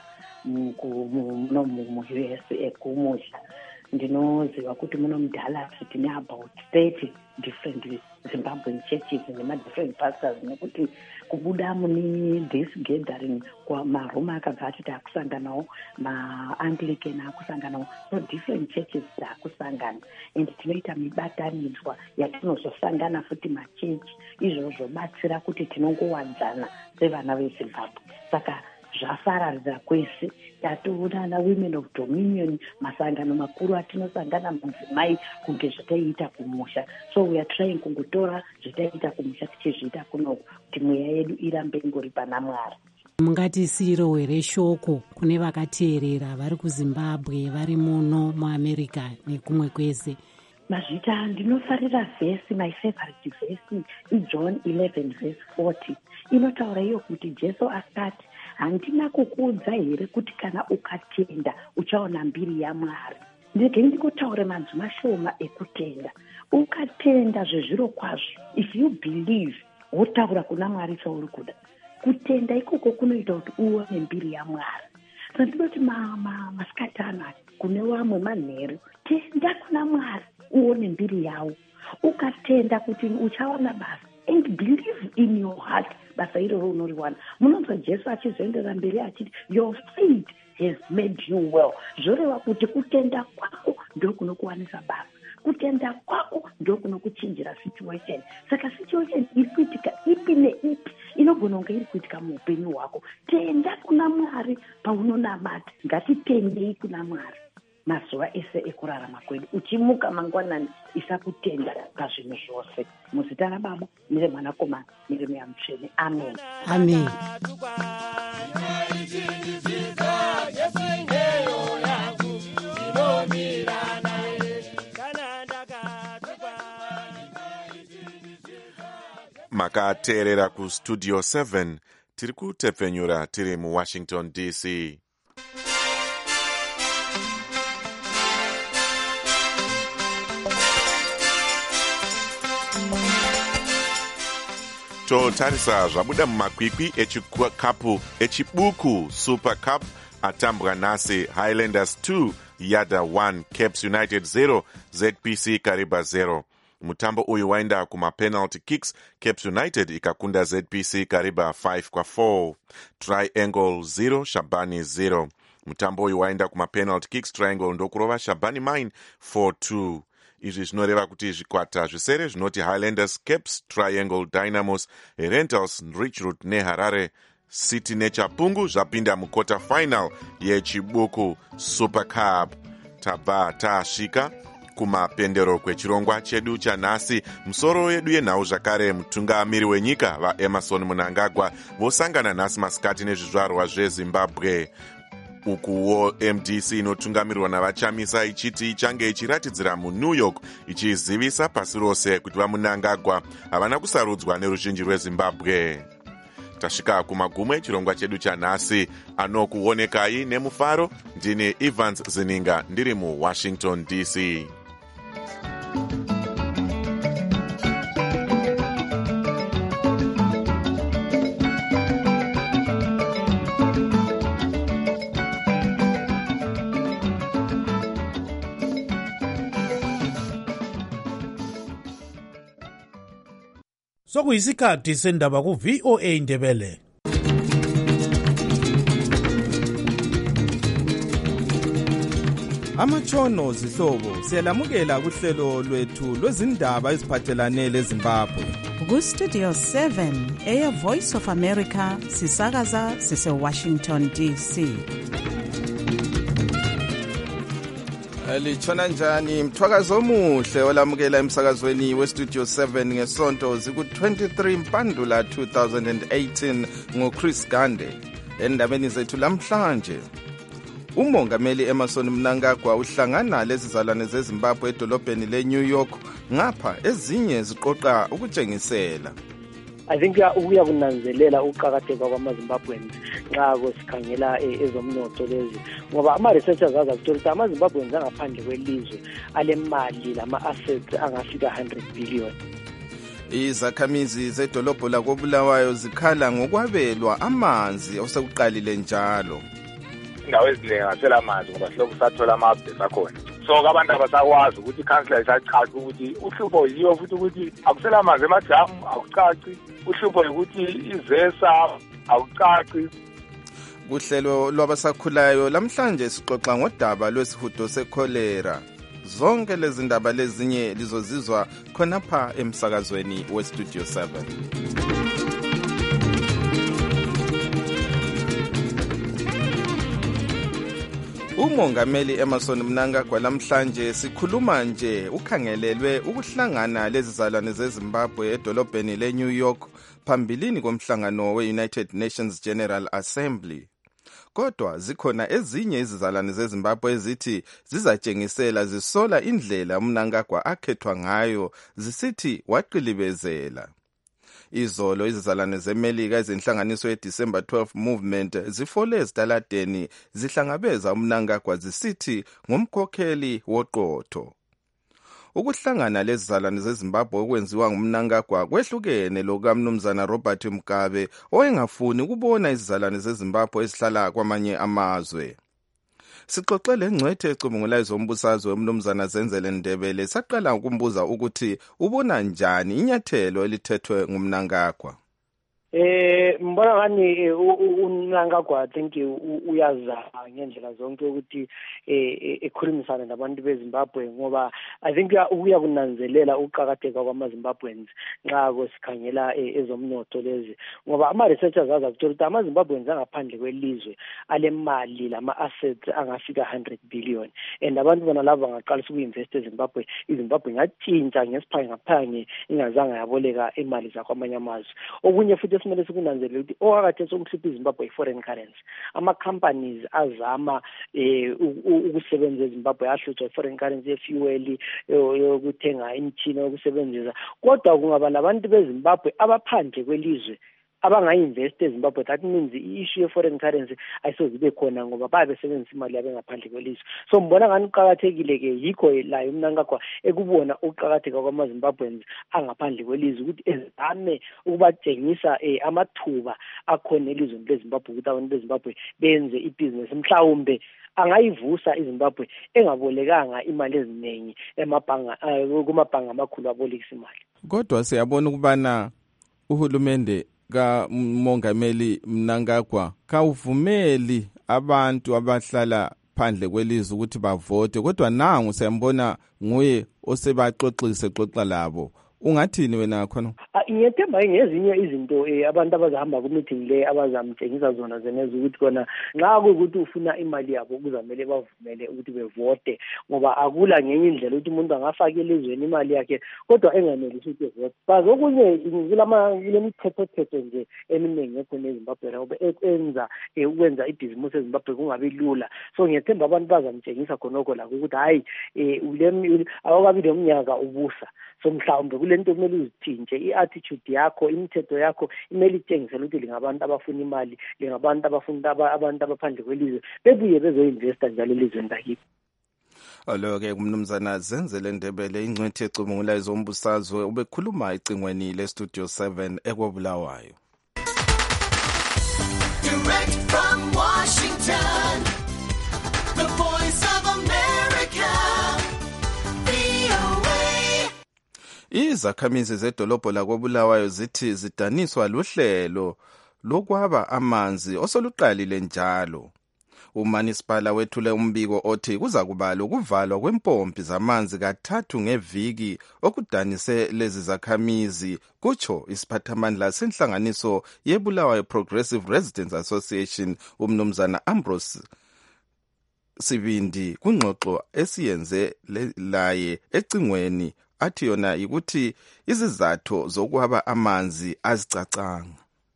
mu-U S ekumusha. Ndinoziva kuti muno muDallas tine about thirty different Zimbabwean churches nema-different pastors, nekuti kubuda mune this gathering maroma akabva achiti akusanganawo, ma-Anglican akusanganawo, so different churches dzakusangana, and tinoita mibatanidzwa yatinozosangana futi machechi. Izvozvo batsira kuti tinongowadzana sevana veZimbabwe. Saka zvafararira kwese, tatoonana women of dominion, masangano makuru atinosangana mudzimai kunge zvataiita kumusha. So we are trying kungotora zvataiita kumusha tichizviita kuno kuti mweya yedu irambe ingori pana Mwari. Mungatisiro here shoko kune vakateerera vari kuZimbabwe, vari muno muAmerica nekumwe kwese? Mazvita ndinofarira vhesi, my favorite vhesi iJohn eleven verse forty. Inotaura iyo kuti Jesu akati, handina kukuudza here kuti kana ukatenda uchaona mbiri yaMwari? Ndege ndikotaura manzwi mashoma ekutenda. Ukatenda zvezviro kwazvo, if you believe, wotaura kuna Mwari chauri kuda. Kutenda ikoko kunoita kuti uone mbiri yaMwari. So ndinoti masikatana kune vamwe manheru, tenda kuna Mwari uone mbiri yawo. Ukatenda kuti uchaona basa, and believe in your heart, basa iroro unoriwana. Munonzwa Jesu achizoendera mberi achiti, your faith has made you well. Zvoreva kuti kutenda kwako ndio kunokuwanisa basa. Kutenda kwako ndio kunokuchinjira situation. Saka situation iri kuitika ipi neipi inogona kunge iri kuitika muupenyu hwako. Tenda kuna Mwari paunonamata. Ngatitendei kuna Mwari mazuva ese ekurarama kwedu. Uchimuka mangwanani isakutenda pazvinhu zvose. Muzita raBaba nereMwanakomana nereMweya Mutsvene. Amen. Amen. Makateerera kuStudio seven, tiri kutepfenyura tiri muWashington D C. Totarisa zvabuda mumakwikwi echikapu echibuku Super Cup atambwa nhasi. Highlanders two, Yada one, Caps United zero, Z P C Kariba zero. Mutambo uyu waenda kumapenalty kicks, Caps United ikakunda Z P C Kariba five kwa four. Triangle zero, Shabani zero. Mutambo uyu waenda kumapenalty kicks, Triangle ndokurova Shabani Mine four two. Izvi zvinoreva kuti zvikwata zvisere zvinoti Highlanders, Caps, Triangle, Dynamos, Rentals, Richroot neHarare City neChapungu zvapinda mukota final yechibuku Super Cup. Tabva tasvika kumapendero kwechirongwa chedu chanhasi. Musoro yedu yenhau zvakare mutungamiri wenyika vaEmerson Mnangagwa vosangana nhasi masikati nezvizvarwa zveZimbabwe. Ukuwo M D C inotungamirirwa navachamisa ichiti ichange ichiratidzira muNew York ichizivisa pasi rose kuti vaMnangagwa havana kusarudzwa neruzhinji rweZimbabwe. Tasvika kumagumo echirongwa chedu chanhasi. Anokuonekai nemufaro ndine Evans Zininga ndiri muWashington D C. Sokuyisikhathi sendaba ku V O A Ndebele. Amatshono zihlobo siyalamukela kuhlelo lwethu lwezindaba eziphathelane leZimbabwe. Ku-Studio seven, Air Voice of America, sisakaza sise-Washington D C. Litshona njani mthwakazo omuhle olamukela emsakazweni we-Studio seven ngesonto ziku-twenty-three Mpandula two thousand eighteen ngoChris Gande. Endabeni zethu lamhlanje, umongameli Emmerson Mnangagwa uhlangana lezizalwane zeZimbabwe edolobheni le-New York, ngapha ezinye ziqoqa ukutshengisela. I think ukuya kunanzelela ukuqakatheka kwamaZimbabweans nxa kusikhangela ezomnotho lezi, ngoba ama-researchers azakutsho ukuthi amaZimbabweans angaphandle kwelizwe alemali lama-assets angafika one hundred billion. Izakhamizi zedolobho lakobulawayo zikhala ngokwabelwa amanzi osekuqalile njalo. Indawo eziningi ngasela amanzi ngoba silokhu sathola ama-updates akhona. So abantu abasakwazi ukuthi i-council isacaca ukuthi uhlupho yiyo futhi ukuthi akusela amanzi emajamu akucaci, uhlupho ukuthi izesa akucaci. Kuhlelo lwabasakhulayo lamhlanje sixoxa ngodaba lwesihudo sekholera. Zonke lezi ndaba lezinye lizozizwa khonapha emsakazweni we-Studio seven. Umongameli Emmerson Mnangagwa lamhlanje sikhuluma nje ukhangelelwe ukuhlangana lezizalwane zeZimbabwe edolobheni le-New York phambilini komhlangano we-United Nations General Assembly. Kodwa zikhona ezinye izizalwane zeZimbabwe ezithi zizatshengisela zisola indlela uMnangagwa akhethwa ngayo, zisithi waqilibezela. Izolo izizalwane zeMelika ezenhlanganiso ye-December twelfth Movement zifole ezitaladeni zihlangabeza uMnangagwa zisithi ngumkhokheli woqotho. Ukuhlangana lezizalwane zeZimbabwe okwenziwa nguMnangagwa kwehlukene lokukamnumzana Robert Mugabe owayengafuni ukubona izizalwane zeZimbabwe ezihlala kwamanye amazwe. Sixoxele ngcwethe ecubungulayo zombusazwe umnumzana Zenzele Ndebele saqala ukumbuza ukuthi ubona njani inyathelo elithethwe nguMnangagwa. Eh mbona ngani uMnangagwa I think uyaza ngendlela zonke ukuthi ekhulumisana nabantu beZimbabwe, ngoba I think uya kunanzelela ukuqakatheka kwamaZimbabweans nxa kusikhangela ezomnotho lezi, ngoba ama-researchers azakutsho ukuthi amaZimbabweans angaphandle kwelizwe alemali lama-assets angafika one hundred billion, and abantu bona labo bangaqalisa uku-invest eZimbabwe, iZimbabwe ingatshintsha ngesiphangaphange ingazange yaboleka imali zakwamanye amazwe. Okunye futhi esimele sikunanzelele ukuthi okakade sokuhlupha iZimbabwe i-foreign currency. Ama-companies azama ukusebenza eZimbabwe ahlutshwa i-foreign currency ye-fuel yokuthenga imithini yokusebenzisa, kodwa kungaba labantu beZimbabwe abaphandle kwelizwe abanga-invest eZimbabwe. That means i-issue ye-foreign currency ayisozibe khona ngoba babe besebenzisa imali yabe ngaphandle kwelizwe. So mbona ngani kuqakathekile-ke yikho la uMnangagwa ekubona ukuqakatheka kwamaZimbabweans angaphandle kwelizwe ukuthi ezame ukubatshengisa amathuba akhona elizweni leZimbabwe ukuthi abantu beZimbabwe benze ibhizinesi, mhlawumbe angayivusa iZimbabwe engabolekanga imali eziningi emabhanga kumabhanga amakhulu abolekisa imali. Kodwa siyabona ukubana uhulumende kamongameli Mnangagwa kawuvumeli abantu abahlala phandle kwelizwe ukuthi bavote, kodwa nangu siyambona nguye osebaxoxise xoxa labo. Ungathini wena khona? Ngiyethemba ngezinye izinto abantu abazahamba ku-meeting le abazamtshengisa zona zeneza ukuthi khona nxa kuyukuthi ufuna imali yabo kuzamele bavumele ukuthi bevote, ngoba akula ngenye indlela ukuthi umuntu angafaka elizweni imali yakhe kodwa enganelisi ukuthi evote. Bazokunye kulemithetho-thetho nje eminingi ekhona eZimbabwe ngoba enza ukwenza ibhizimusi eZimbabwe kungabi lula. So ngiyethemba abantu bazamtshengisa khonokho lakho ukuthi hayi awukabi nomnyaka ubusa, so mhlawumbe kule nto kumele uzitshintshe i-attitude yakho, imithetho yakho imele itshengisele ukuthi lingabantu abafuna imali, lingabantu abafuna abantu abaphandle kwelizwe bebuye bezo-investa njalo elizweni lakibo. Alo-ke kumnumzana Zenzele Ndebele ingcwethi ecubungula ezombusazwe ubekhuluma ecingweni le-Studio seven ekwabulawayo. Direct from Washington, the voice of America, V O A. Izakhamizi zedolobho lakwabulawayo zithi zidaniswa luhlelo lokwaba amanzi osoluqalile njalo. Umanisipala wethule umbiko othi kuza kuba lokuvalwa kwempompi zamanzi kathathu ngeviki okudanise lezi zakhamizi, kutsho isiphathamandla senhlanganiso yeBulawayo Progressive Residents Association umnumzana Ambrose Sibindi kungxoxo esiyenze laye ecingweni, athi yona ukuthi izizathu zokwaba amanzi azicacanga.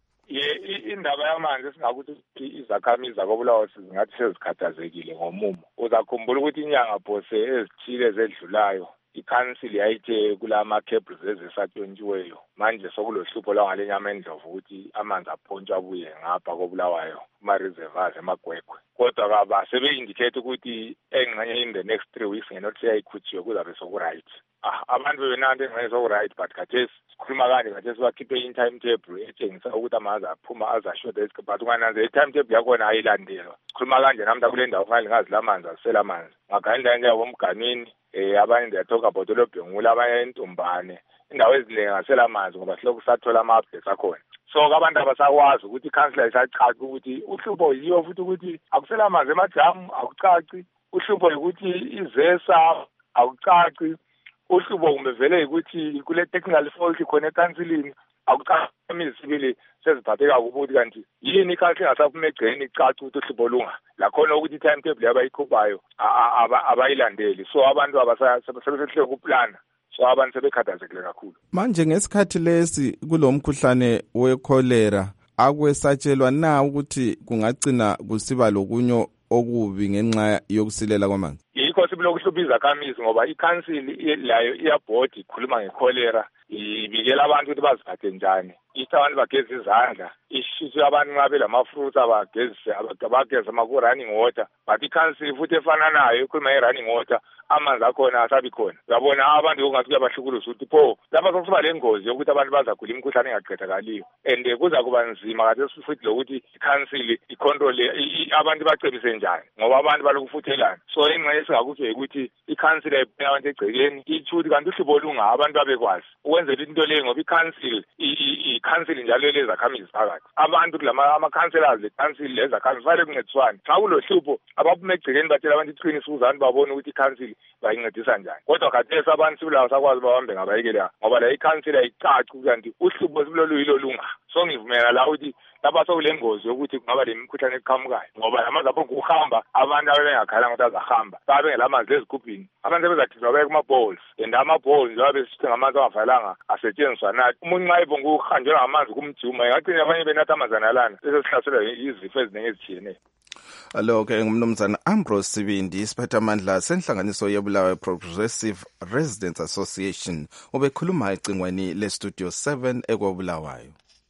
Indaba yamanzi singakuthi izakhamizi zakobulawayo zingathi sezikhathazekile ngomumo. Uzakhumbula ukuthi inyanga phose ezithile ezedlulayo ikhansili yayithe kulama cables ezisatshontshiweyo manje sokulohlupho lwangale nyama endlovu ukuthi amanzi aphontshwa abuye ngapha kobulawayo kuma reservoirs emagwegwe. Kodwa kaba sebe-indicate ukuthi engxenye in the next three weeks ngenothi yayikhutshiwe kuzabe soku-right. Ah, abantu bebenanto engxenye soku-right but khathesi sikhuluma kanje khathesi bakhiphe in-timetable etshengisa ukuthi amanzi aphuma azashoda but ungananzela i-timetable yakhona ayilandelwa. Sikhuluma kanje namhla kule ndawo ngale ngazi lamanzi asela amanzi. Ngagandla nje abomganini eh abanye they talk about olobhengula abanye entumbane. Indawo eziningi ngasela amanzi ngoba siloku sathola ama-updates akhona. So abantu abasakwazi ukuthi i-council isacaca ukuthi uhlupho yiyo futhi ukuthi akusela amanzi emajamu akucaci, uhlupho ukuthi izesa akucaci, uhlupho kumbe vele ukuthi kule technical fault khona ekansilini akucaci. Imizibili seziphatheka ukuthi kanti yini i-council ingasaphuma egceni icaca ukuthi uhlupho lunga lakhona ukuthi i-timetable abayikhuphayo abayilandeli. So abantu abasebesehle ukuplana, so abantu sebekhathazekile kakhulu. Manje ngesikhathi lesi kulomkhuhlane wekholera akwesatshelwa na ukuthi kungagcina kusiba lokunyo okubi ngenxa yokusilela kwamanzi? Yikho sibilo kuhlupha izakhamizi ngoba i-council layo iyabhodi ikhuluma ngekholera, ibikela abantu ukuthi baziphathe njani. Ithi abantu bageze izandla, ishise abantu nxa belamafruits abagezise abageze amaku-running water, but i-council futhi efana nayo ikhuluma nge-running water amanzi akhona asabi khona. Uyabona abantu ngokungathi kuyabahlukulisa ukuthi pho lapha sokusiba le ngozi yokuthi abantu bazagula imikhuhlane engaqedakaliyo, and kuza kuba nzima kathesi futhi lokuthi i-council icontrol abantu bacebise njani ngoba abantu balokufuthelana. So ingxenye esingakuthi ukuthi i-council ayibheka abantu egcekeni itsho ukuthi kanti uhlupho lunga abantu babekwazi ukwenzela into leyo ngoba i-council i-council njalo lezakhamizi phakathi abantu kulama ama-councillors le-council lezakhamizi fanele kuncediswane. Xa kulohlupho abaphume egcekeni batshela abantu iqiniso ukuzani babone ukuthi i-council bayincedisa njani. Kodwa khathesi abantu sibulawa sakwazi bahambe ngabayekela ngoba la i-council ayicaci kanti uhlupho sibilo luyilo lunga. So ngivumela la ukuthi lapha sokule ngozi yokuthi kungaba le mikhuhlane eqhamukayo ngoba amanzi apho ukuhamba abantu abengakhala ukuthi azahamba babe ngelamanzi lezigubhini abantu sebezathiswa baye kuma-bowls and ama-bowls njengoba besithenga amanzi angavalanga asetshenziswa nathi. Umuntu nxa ibonga ukuhanjelwa ngamanzi kumjuma ingagcina abanye benatha amanzi analana bese sihlaselwa izifo eziningi ezitshiyeneyo. Alo-ke ngumnumzana Ambrose Sibindi isiphathamandla senhlanganiso yeBulawayo Progressive Residents Association ubekhuluma ecingweni le-Studio seven ekwabulawayo.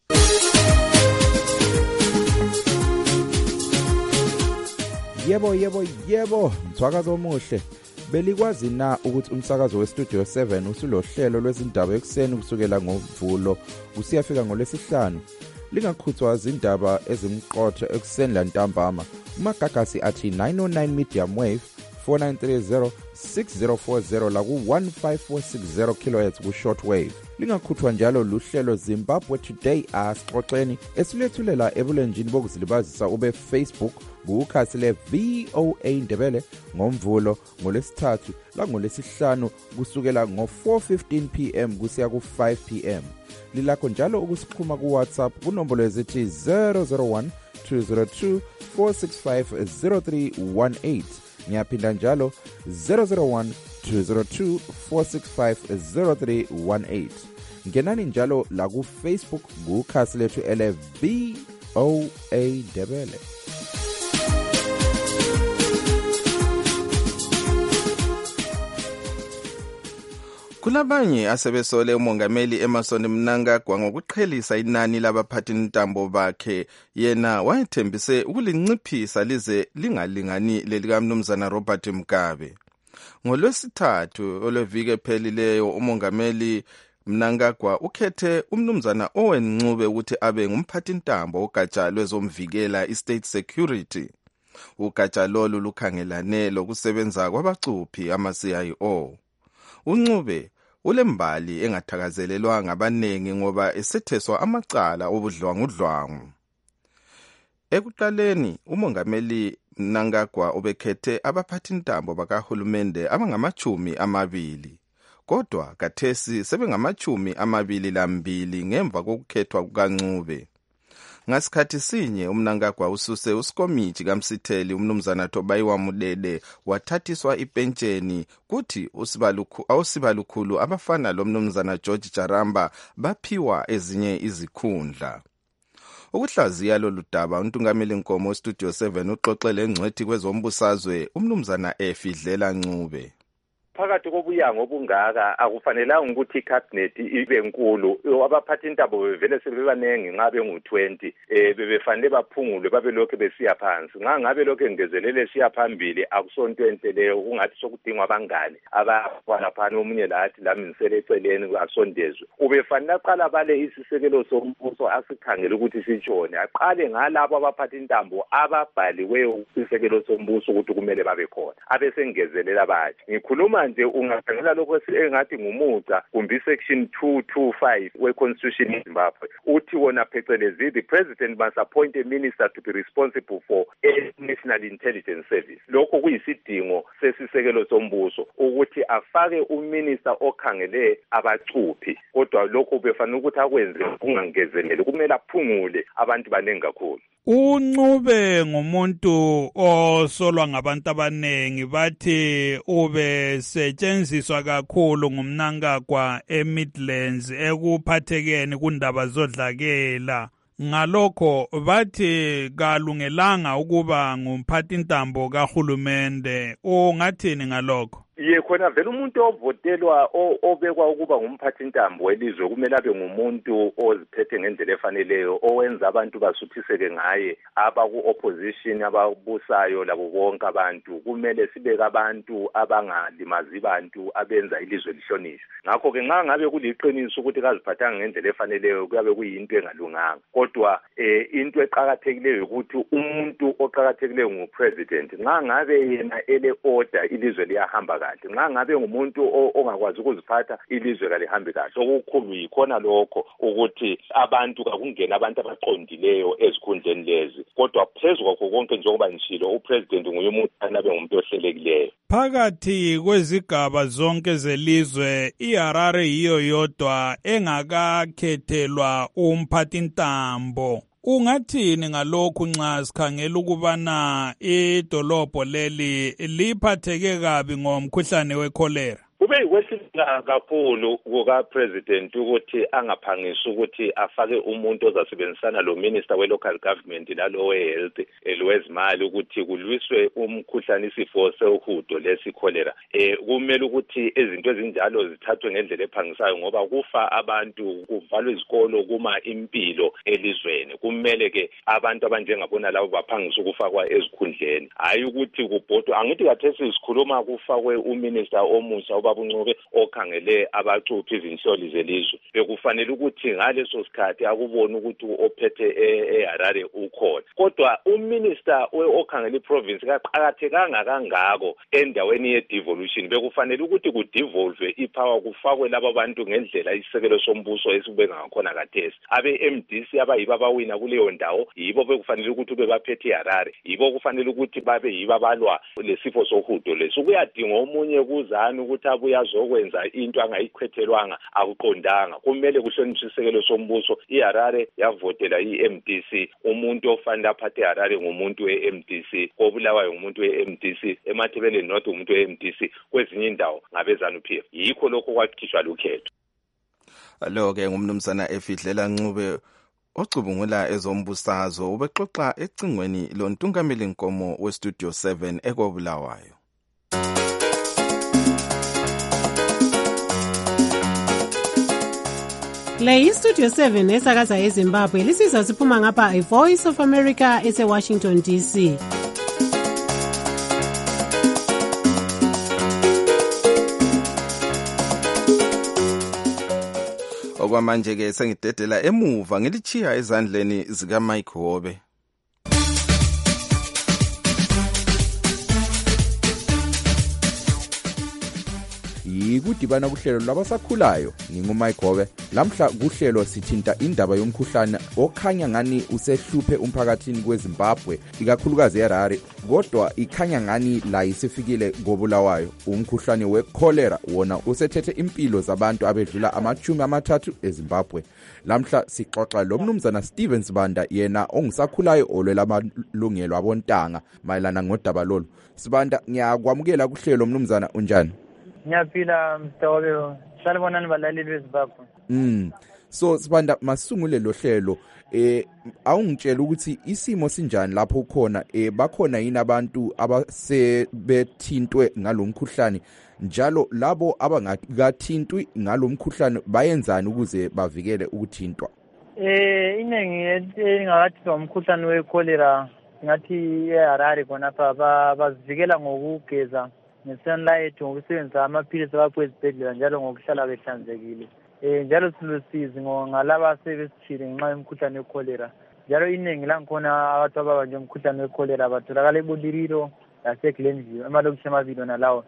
Yebo yebo yebo mthwakazo omuhle. Belikwazi na ukuthi umsakazo weStudio seven usulohlelo lwezindaba ekseni kusukela ngoMvulo usiyafika ngolwesihlanu? Lingakhuthwa izindaba ezimqotho ekseni lantambama. Umagagasi athi nine oh nine medium wave four nine three zero six zero four zero la ku one five four six zero kilohertz ku shortwave. Lingakhuthwa njalo luhlelo Zimbabwe Today asixoxeni esilethulela ebulenjini bokuzilibazisa ube Facebook kukhasi le V O A Ndebele ngoMvulo ngolesithathu la ngolesihlanu kusukela ngo four fifteen p m kusiya ku five p m. Lilakho njalo ukusikhuma ku WhatsApp kunombolo ezithi zero zero one two zero two four six five zero three one eight. Ngiyaphinda njalo zero zero one two zero two four six five zero three one eight. Ngenani njalo la ku Facebook kukhasi lethu ele V O A Ndebele. Kulabanye asebesole umongameli Emmerson Mnangagwa ngokuqhelisa inani labaphathi ntambo bakhe, yena wayethembise ukulinciphisa lize lingalingani lelikamnumzana Robert Mugabe. ngolwesithathu olweviki ephelileyo umongameli Mnangagwa ukhethe umnumzana Owen Ncube ukuthi abe ngumphathintambo ogatsha lwezomvikela i-State Security. Ugatsha lolu lukhangelane lokusebenza kwabacuphi ama-C I O. uNcube ulembali engathakazelelwa ngabaningi ngoba esetheswa amacala obudlwangudlwangu. Ekuqaleni umongameli Mnangagwa ubekhethe abaphathintambo bakahulumende abangamachumi amabili. Kodwa kathesi sebengamachumi amabili lambili ngemva kokukhethwa kukaNcube. Ngasikhathi sinye uMnangagwa ususe uSikomithi kaMsitheli umnumzana Tobayiwa Mudede wathathiswa ipentsheni kuthi usibalukhulu abafana lomnumzana George Jaramba baphiwa ezinye izikhundla. Ukuhlaziya lolu daba untungameli Nkomo Studio seven uxoxele engcwethi kwezombusazwe umnumzana Efidlela Ncube. Phakathi kobuyango obungaka akufanelanga ukuthi icabinet ibe nkulu. Abaphathintambo bevele sebebanengi nxa bengu twenty eh bebefanele baphungulwe babe lokho besiya phansi. Nxa ngabe lokho engezelele siya phambili akusonto enhle leyo kungathi sokudingwa abangane abafana phana omunye lathi laminisele eceleni asondezwe. Ubefanele aqala bale isisekelo sombuso asikhangele ukuthi sitshone. Aqale ngalabo abaphathintambo ababhaliweyo isisekelo sombuso ukuthi kumele babe khona. Abesengezelela abathi. Ngikhuluma nje ungakhangela lokho engathi ngumuca kumbe section two twenty-five we-Constitution in Zimbabwe uthi wona phecelezi the president must appoint a minister to be responsible for a national intelligence service. Lokho kuyisidingo sesisekelo sombuso ukuthi afake uminister okhangele abacuphi. Kodwa lokho befanele ukuthi akwenze kungangezeleli kumele aphungule abantu banengi kakhulu. uNcube ngumuntu osolwa ngabantu abanengi bathi ube setshenziswa kakhulu ngumNangagwa eMidlands ekuphathekeni kundaba zodlakela. Ngalokho bathi kalungelanga ukuba ngumphathintambo kahulumende. Ungathini ngalokho? Ye khona vele umuntu ovotelwa obekwa ukuba ngumphathintambo welizwe kumele abe ngumuntu oziphethe ngendlela efaneleyo owenza abantu basuthiseke ngaye abaku opposition ababusayo labo bonke abantu kumele sibeke abantu abangalimazi abantu abenza ilizwe lihlonishwe. Ngakho ke nxa ngabe kuliqiniso ukuthi kaziphathanga ngendlela efaneleyo kuyabe kuyinto engalunganga. Kodwa eh into eqhakathekileyo ukuthi umuntu oqhakathekileyo ngupresident nxa ngabe yena ele order ilizwe liyahamba kahle. Nxa ngabe ngumuntu ongakwazi ukuziphatha ilizwe kalihambi kahle. Okukhulu yikhona lokho ukuthi abantu kakungena abantu abaqondileyo ezikhundleni lezi. Kodwa phezulu kwakho konke njengoba ngishilo upresident nguye umuntu anabe ngumuntu ohlelekileyo. Phakathi kwezigaba zonke zelizwe iHarare yiyo yodwa engakakhethelwa umphathintambo. Ungathini ngalokhu nxa sikhangela ukubana idolobho leli liphatheke kabi ngomkhuhlane wecholera? Kube yikwesika kakhulu kuka president ukuthi angaphangisa ukuthi afake umuntu ozasebenzisana lo minister we local government lalo we health elwezimali ukuthi kulwiswe umkhuhlane isifo sehudo lesikholera. Eh kumele ukuthi izinto ezinjalo zithathwe ngendlela ephangisayo ngoba kufa abantu kuvalwe izikolo kuma impilo elizweni. Kumele ke abantu abanjengabona labo baphangisa ukufakwa ezikhundleni. Hayi ukuthi kubhodwa angithi kathesi sikhuluma kufakwe uminister omusha uNcube okhangele abacuphi izinhloli zelizwe. Bekufanele ukuthi ngaleso sikhathi akubona ukuthi ophethe eHarare ukhona. Kodwa uminister okhangele iprovince kaqhakathekanga kangako endaweni ye-devolution. Bekufanele ukuthi kudevolve ipower kufakwe laba bantu ngendlela isisekelo sombuso esibeka ngakhona kathesi. Abe M D C abayiba abawina kuleyo ndawo yibo bekufanele ukuthi ube baphethe eHarare. Yibo kufanele ukuthi babe yiba abalwa lesifo sohudo leso. Kuyadinga omunye kuzana ukuthi uyazokwenza into angayikhwethelwanga akuqondanga. Kumele kuhlonishwe isekelo sombuso. iHarare yavotela i-M D C. Umuntu ofanele aphathe iHarare ngumuntu we-M D C. Kobulawayo ngumuntu we-M D C. eMathebeleni North umuntu we-M D C. Kwezinye indawo ngabezanu P F. Yikho lokho kwakhishwa lukhetho. Alo ke ngumnumzana Efidlela Ncube ocubungula ezombusazo ubexoxa ecingweni lontungameli Nkomo we Studio seven ekobulawayo. Le iStudio seven esakaza eZimbabwe lisizwa siphuma ngapha iVoice of America eseWashington D C. okwamanje-ke sengidedela emuva ngilichiya ezandleni zikaMike Hobe. Yikudibana kuhlelo labasakhulayo ngingumike Hobe. Lamhla kuhlelo sithinta indaba yomkhuhlane okhanya ngani usehluphe umphakathini kweZimbabwe ikakhulukazi eHarare, kodwa ikhanya ngani la isifikile ngobulawayo. Umkhuhlane wecholera wona usethethe impilo zabantu abedlula amachumi amathathu eZimbabwe. Lamhla sixoxa lo mnumzana Steven Sibanda yena ongisakhulayo olwela amalungelo abontanga mayelana ngodaba lolu. Sibanda, ngiyakwamukela kuhlelo mnumzana, unjani? Ngiyaphila mhlawumbe salibonani balaleli beZimbabwe. Mm. So Sibanda, masungule lo hlelo eh awungitshela ukuthi isimo sinjani lapho khona eh bakhona yini abantu abasebethintwe ngalomkhuhlane, njalo labo abangakathintwi ngalomkhuhlane bayenzani ukuze bavikele ukuthintwa? Eh iningi engakathi umkhuhlane wecholera ngathi eHarare khona pha bazivikela ngokugeza ngesunlight, ngokusebenzisa amaphilisi abaphiwe esibhedlela njalo ngokuhlala behlanzekile. Eh njalo silusizi ngalaba asebesithile ngenxa yomkhuhlane wecholera. Njalo iningi langikhona abantu ababanje umkhuhlane wecholera batholakala eBuliriro laseGlenview amalokishini amabili nalawo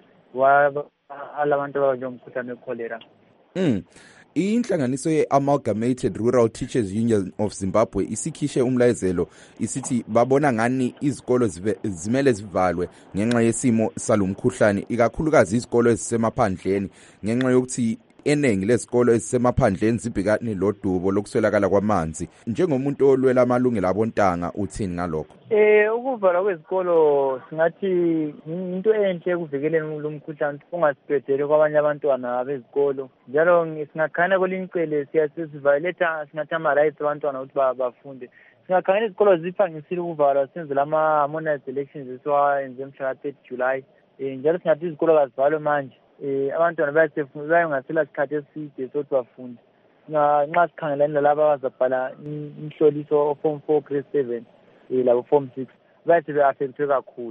alabantu ababanje umkhuhlane wecholera. Mm. Inhlanganiso ye-Amalgamated Rural Teachers Union of Zimbabwe isikhishwe umlayezelo isithi babona ngani izikolo zimele zivalwe ngenxa yesimo salomkhuhlane, ikakhulukazi izikolo ezisemaphandleni ngenxa yokuthi eningi lezikolo ezisemaphandleni zibhekane lodubo lokuswelakala kwamanzi. Njengomuntu olwela amalungelo abontanga uthini ngalokho? Eh ukuvalwa kwezikolo singathi into enhle ukuvikeleni lo mkhuhlane ungasipedele kwabanye abantwana bezikolo. Njalo singakhanya kwelinqele siyasivaletha singathi ama rights abantwana ukuthi bafunde. Singakhanya izikolo ziphangisile ukuvalwa senzela ama harmonized elections esiwayenze mhla thirty July. Eh njalo singathi izikolo kazivalwe manje. Eh abantwana bayasefunda bayangasela isikhathi eside sokuthi bafunde. Nxa sikhangelana laba abazabhala imhloliso form four grade seven eh labo form six bathi be-affectwe kakhulu.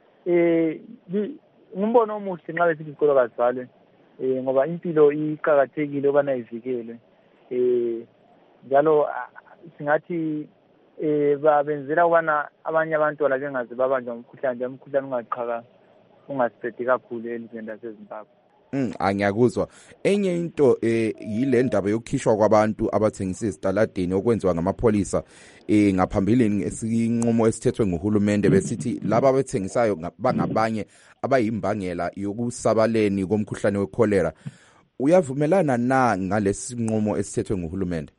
Eh ngumbono omuhle nxa besithi izikolo kazivalwe eh ngoba impilo iqhakathekile ubana ivikelwe. Eh njalo singathi eh babenzela ubana abanye abantwana bengaze babanjwa umkhuhlane nje umkhuhlane ungaqhaka ungasiphethi kakhulu elizweni laseZimbabwe. Mm, angiyakuzwa. Enye into eh yile ndaba yokukhishwa kwabantu abathengisa ezitaladeni okwenziwa ngamapholisa eh ngaphambilini esinqumo esithethwe nguhulumende besithi laba abathengisayo bangabanye abayimbangela yokusabaleni komkhuhlane wecholera. Uyavumelana na ngalesi sinqumo esithethwe nguhulumende?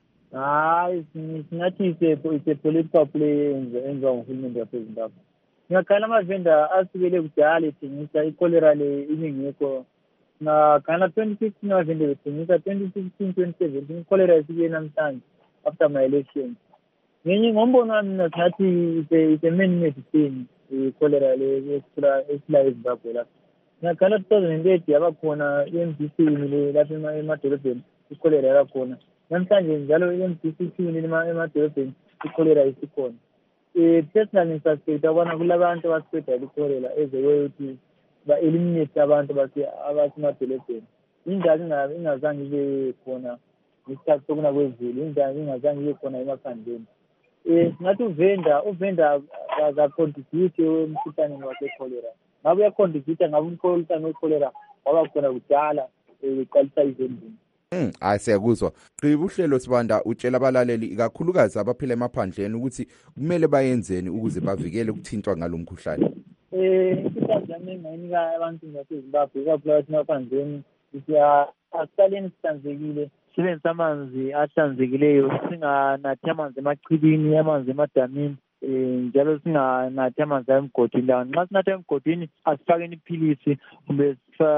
Hayi, singathi ise political play enziwa nguhulumende waseZimbabwe. Ngakhala amavenda asukele kudala ethengisa icholera le iningeko. Ngakhala twenty sixteen amavenda ethengisa twenty sixteen twenty seventeen icholera isike namhlanje after my election. Ngenye ngombono wami ngathi ise ise main medicine icholera le esila esila eZimbabwe la. Ngakhala two thousand eight yabakhona i-M D C le lapha emadolobheni icholera yakhona. Namhlanje njalo i-M D C emadolobheni icholera isikhona. Eh personally suspect abana kulabantu abasiphethe icholera as a way to ba eliminate abantu base abasemadolobheni. Indaba ingabe ingazange ibe khona isikhathi sokuna kwezulu, indaba ingazange ibe khona emaphandleni. Eh ngathi uvenda uvenda ka contribute umkhuhlane wecholera. Ngabe uyacontribute ngabe umkhuhlane wecholera waba khona kudala eqalisa izindlu. Mm, asiyakuzwa. Qiba uhlelo Sibanda utshela abalaleli ikakhulukazi abaphila emaphandleni ukuthi kumele bayenzeni ukuze bavikele ukuthintwa ngalomkhuhlane. Eh isikhathi engayinika abantu baseZimbabwe kakhulukazi emaphandleni siya asisaleni sihlanzekile, sibenzisa amanzi ahlanzekileyo, singanathi amanzi emachibini, amanzi emadamini. Eh njalo singanathi amanzi emgodini. Nxa sinatha emgodini asifakeni iphilisi kumbe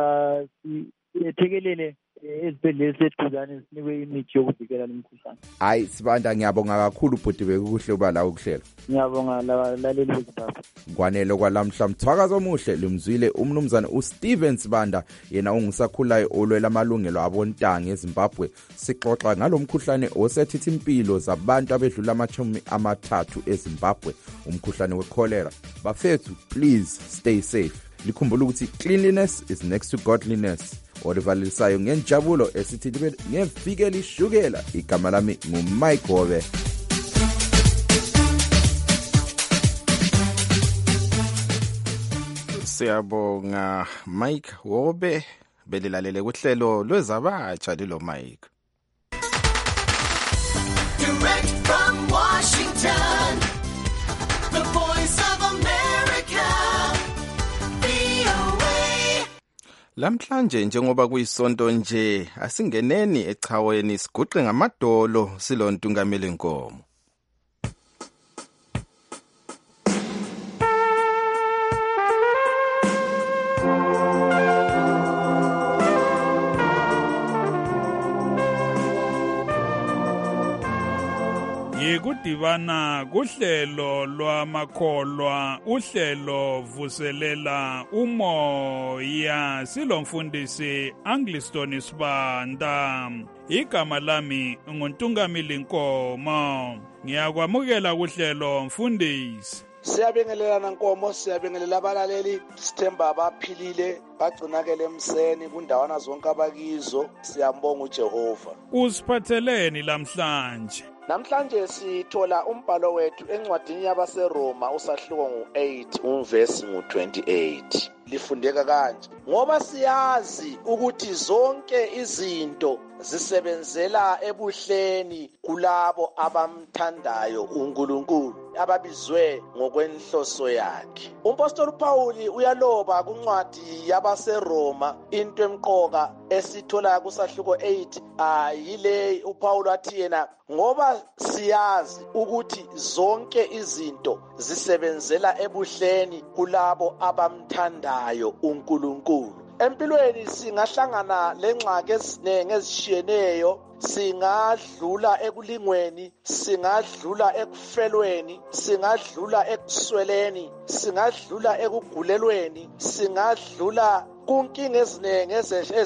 sithekelele ezibhedlela eseduzane sinikwe imithi yokuvikela imikhuhlane. Hayi Sibanda, ngiyabonga kakhulu bhuti bekuhle uba la ukuhlela. Ngiyabonga labalali bezibaba. Kwanele kwalamhla mthwakazo omuhle limzwile umnumzana uSteven Sibanda yena ungisakhulayo olwela amalungelo abontanga eZimbabwe. Sixoxa ngalomkhuhlane osethithi impilo zabantu abedlula amachumi amathathu eZimbabwe, umkhuhlane wecholera. Bafethu, please stay safe. likhumbula ukuthi cleanliness is next to godliness. Olivalelisayo ngenjabulo esithi libe ngevike lishukela. Igama lami nguMike Hobe. Siyabonga Mike Hobe, belilalele kuhlelo lwezabatsha lilo Mike. Direct from Washington, the voice of America, V O A. Lamhlanje njengoba kuyisonto nje asingeneni echaweni siguqe ngamadolo silontungameli inkomo. Yikudibana kuhlelo lwamakholwa uhlelo vuselela umoya silomfundisi Angliston Sibanda. Igama lami nguntungameli Nkomo. Ngiyakwamukela kuhlelo mfundisi. Siyabingelelana Nkomo, siyabingelela abalaleli, sithemba abaphilile bagcinakele emseni kundawana zonke abakizo. Siyambonga uJehova. Usiphatheleni lamhlanje? Namhlanje sithola umbhalo wethu encwadini yabaseRoma usahluko ngu eight umvesi ngu twenty-eight. Lifundeka kanje: ngoba siyazi ukuthi zonke izinto zisebenzela ebuhleni kulabo abamthandayo uNkulunkulu, ababizwe ngokwenhloso yakhe. Umpostoli Pauli uyaloba kuncwadi yabaseRoma into emqoka esithola kusahluko eight ayile uPaul athi yena ngoba siyazi ukuthi zonke izinto zisebenzela ebuhleni kulabo abamthandayo uNkulunkulu. Empilweni singahlangana lengxaki ezinenge ezishiyeneyo, singadlula ekulingweni, singadlula ekufelweni, singadlula ekusweleni, singadlula ekugulelweni, singadlula kunkinga ezinenge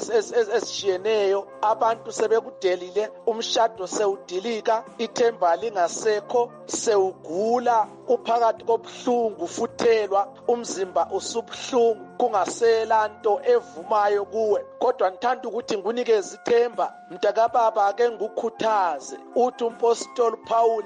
ezishiyeneyo. Abantu sebekudelile, umshado sewudilika, ithemba lingasekho, sewugula, uphakathi kobuhlungu futhelwa, umzimba usubhlungu, kungasela nto evumayo kuwe. Kodwa ngithanda ukuthi nginikeze ithemba, mntakababa, ake ngikukhuthaze. Uthi umpostoli Paul,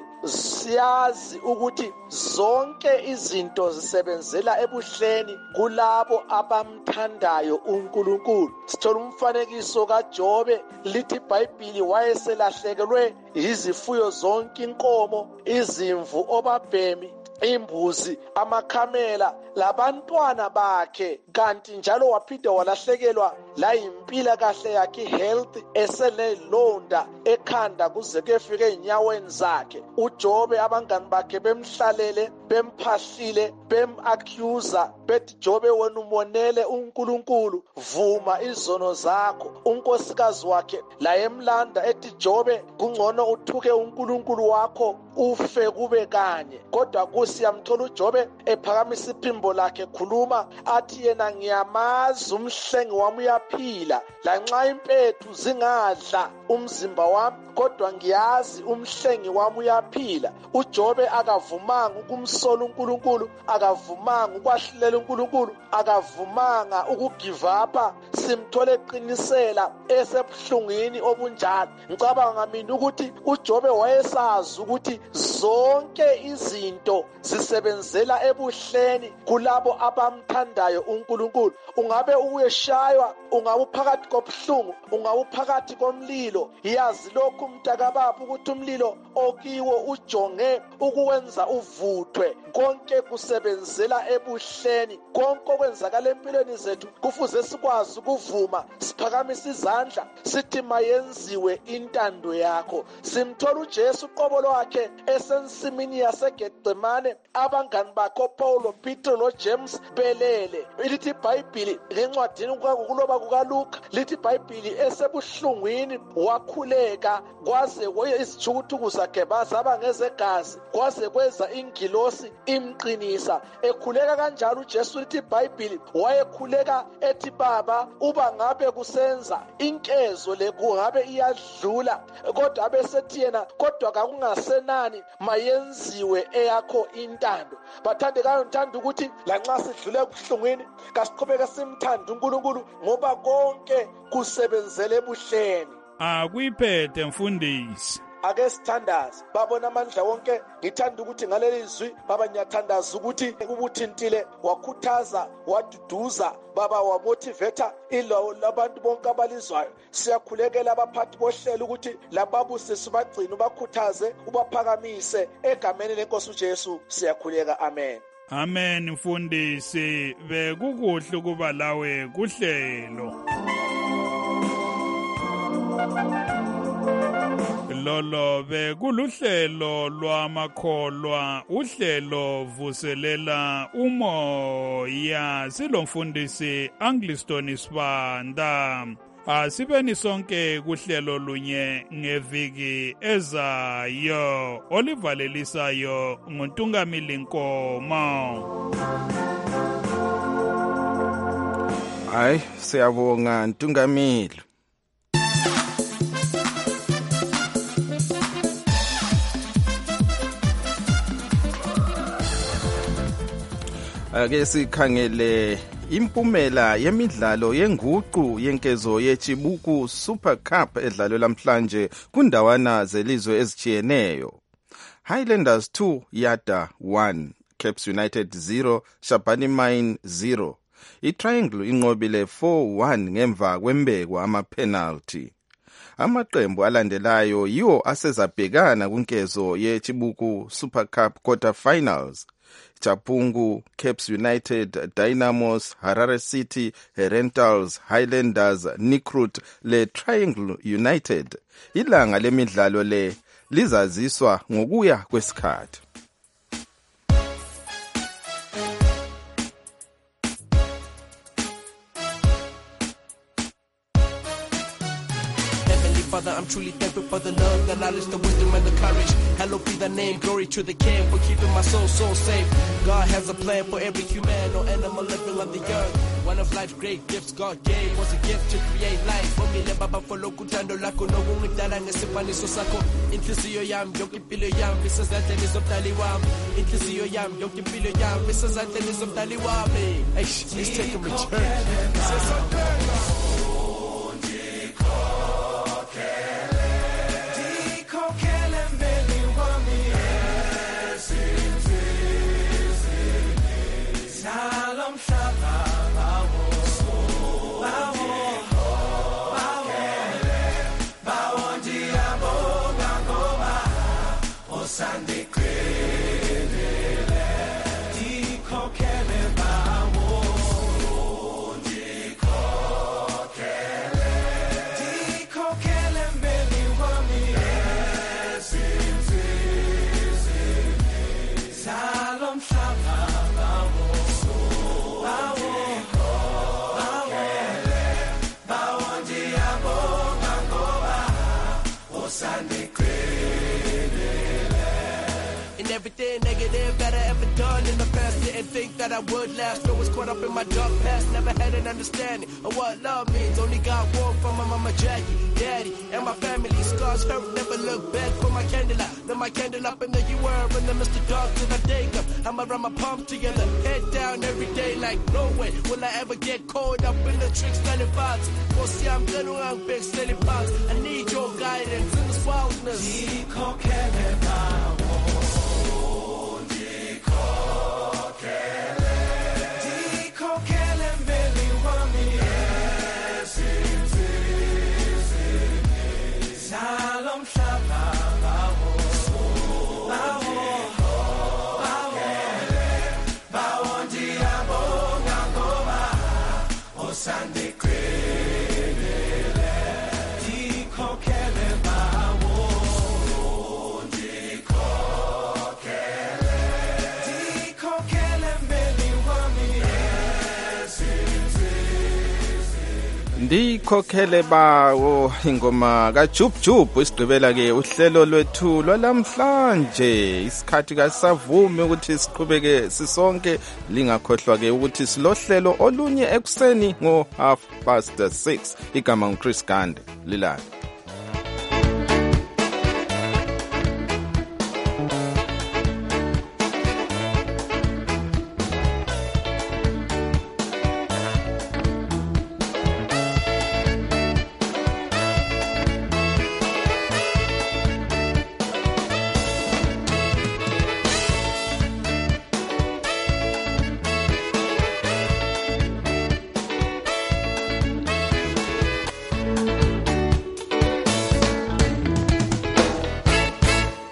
siyazi ukuthi zonke izinto zisebenzela ebuhleni kulabo abamthandayo uNkulunkulu. Sithola umfanekiso kaJobe, lithi iBhayibhili wayeselahlekelwe izifuyo zonke, inkomo, izimvu, obabhemi, imbuzi, amakhamela labantwana bakhe, kanti njalo waphinde walahlekelwa la impila kahle yakhe, health, eselelonda ekhanda kuze kuyefika einyaweni zakhe. uJobe abangani bakhe bemhlalele, bemphahlile, bem-accuser, bethi Jobe wena umonele uNkulunkulu, vuma izono zakho. Unkosikazi wakhe la emlanda ethi Jobe kungcono uthuke uNkulunkulu wakho ufe kube kanye. Kodwa kusiyamthola uJobe ephakamisa iphimbo lakhe, khuluma athi yena ngiyamazi umhlengi wami uyaphila, lanxa impethu zingadla umzimba wami, kodwa ngiyazi umhlengi wami uyaphila. uJobe akavumanga ukumsola uNkulunkulu, akavumanga ukwahlulela uNkulunkulu, akavumanga ukugive up. Simthole eqinisela esebuhlungwini obunjalo. Ngicabanga mina ukuthi uJobe wayesazi ukuthi zonke izinto zisebenzela ebuhleni kulabo abamthandayo uNkulunkulu. Ungabe uyeshaywa, ungabe uphakathi kobuhlungu, ungabe uphakathi komlilo, yazi lokhu mntakababa ukuthi umlilo okiwo ujonge ukuwenza uvuthwe. Konke kusebenzela ebuhleni. Konke okwenzakala empilweni zethu kufuze sikwazi ukuvuma, siphakamise izandla, sithi mayenziwe intando yakho. Simthola uJesu uqobo lwakhe esensimini yaseGetsemane, abangani bakhe Paulo, Peter lo James belele. Lithi iBhayibhili ngencwadini kuloba kukaLuka, lithi iBhayibhili esebuhlungwini wakhuleka kwaze izithukuthuku zakhe bazaba ngezegazi kwaze kweza ingilosi imqinisa. Ekhuleka kanjalo uJesu lithi iBhayibhili wayekhuleka ethi Baba uba ngabe kusenza inkezo le kungabe iyadlula, kodwa abesethi yena kodwa kakungasenani mayenziwe eyakho intando. Bathandekayo ngithanda ukuthi lanxa sidlule ebuhlungwini kasiqhubeke simthanda uNkulunkulu ngoba konke kusebenzele ebuhleni. Akuyiphethe mfundisi. Ake sithandaze babona amandla wonke. Ngithanda ukuthi ngaleli zwi baba ngiyathandaza ukuthi ubuthintile wakhuthaza waduduza baba wamotivate ilo labantu bonke abalizwayo. Siyakhulekela abaphathi bohlelo ukuthi lababusisi bagcina bakhuthaze ubaphakamise egameni lenkosi uJesu siyakhuleka. Amen. Amen mfundisi, bekukuhle kuba lawe kuhlelo. Lolo bekuluhlelo lwamakholwa, uhlelo vuselela umoya. Silomfundisi Angliston Sibanda. Asibeni sonke kuhlelo lunye ngeviki ezayo. Olivalelisayo nguNtungamili Nkomo. Hayi, siyabonga Ntungamili. Ake sikhangele impumela yemidlalo yenguqu yenkezo yeChibuku Super Cup edlalwe namhlanje kundawana zelizwe ezijiyeneyo. Highlanders two Yada one, Caps United zero, Shabani Mine zero. I-Triangle inqobile four one ngemva kwembekwa ama-penalty. Amaqembu alandelayo yiwo asezabhekana kunkezo yeChibuku Super Cup quarter finals. Chapungu, Caps United, Dynamos, Harare City, Herentals, Highlanders, Nikrut le Triangle United. Ilanga lemidlalo le lizaziswa ngokuya kwesikhathi. Father, I'm truly thankful for the love, the knowledge, the wisdom, and the courage. Hallowed be the name, glory to the King for keeping my soul so safe. God has a plan for every human or animal living on the earth. One of life's great gifts God gave was a gift to create life. For me, le baba follow kutando lako no ngidala ngesifaniso sakho. Inhliziyo yami yonke impilo yami isezandleni zomdali wami. Inhliziyo yami yonke impilo yami isezandleni zomdali wami. Hey, let's take a return. Everything negative that I ever done in the past, didn't think that I would last. I was caught up in my dark past, never had an understanding of what love means. Only got warm from my mama Jackie, daddy, and my family. Scars hurt, never look back for my candle out. Then my candle up and then you were, and then Mister Dark till I take up. I'ma run my palms together, head down every day like no way will I ever get caught up in the tricks that it fights. Go see I'm gonna run big steady pounds. I need your guidance in this wildness. ndikhokhele bawo ingoma kaJubjub isigqibela ke uhlelo lwethu lwalamhlanje. Isikhathi kasavumi ukuthi siqhubeke sisonke, lingakhohlwa ke ukuthi silohlelo olunye ekuseni ngo half past six. Igama nguChris Gande, lilala.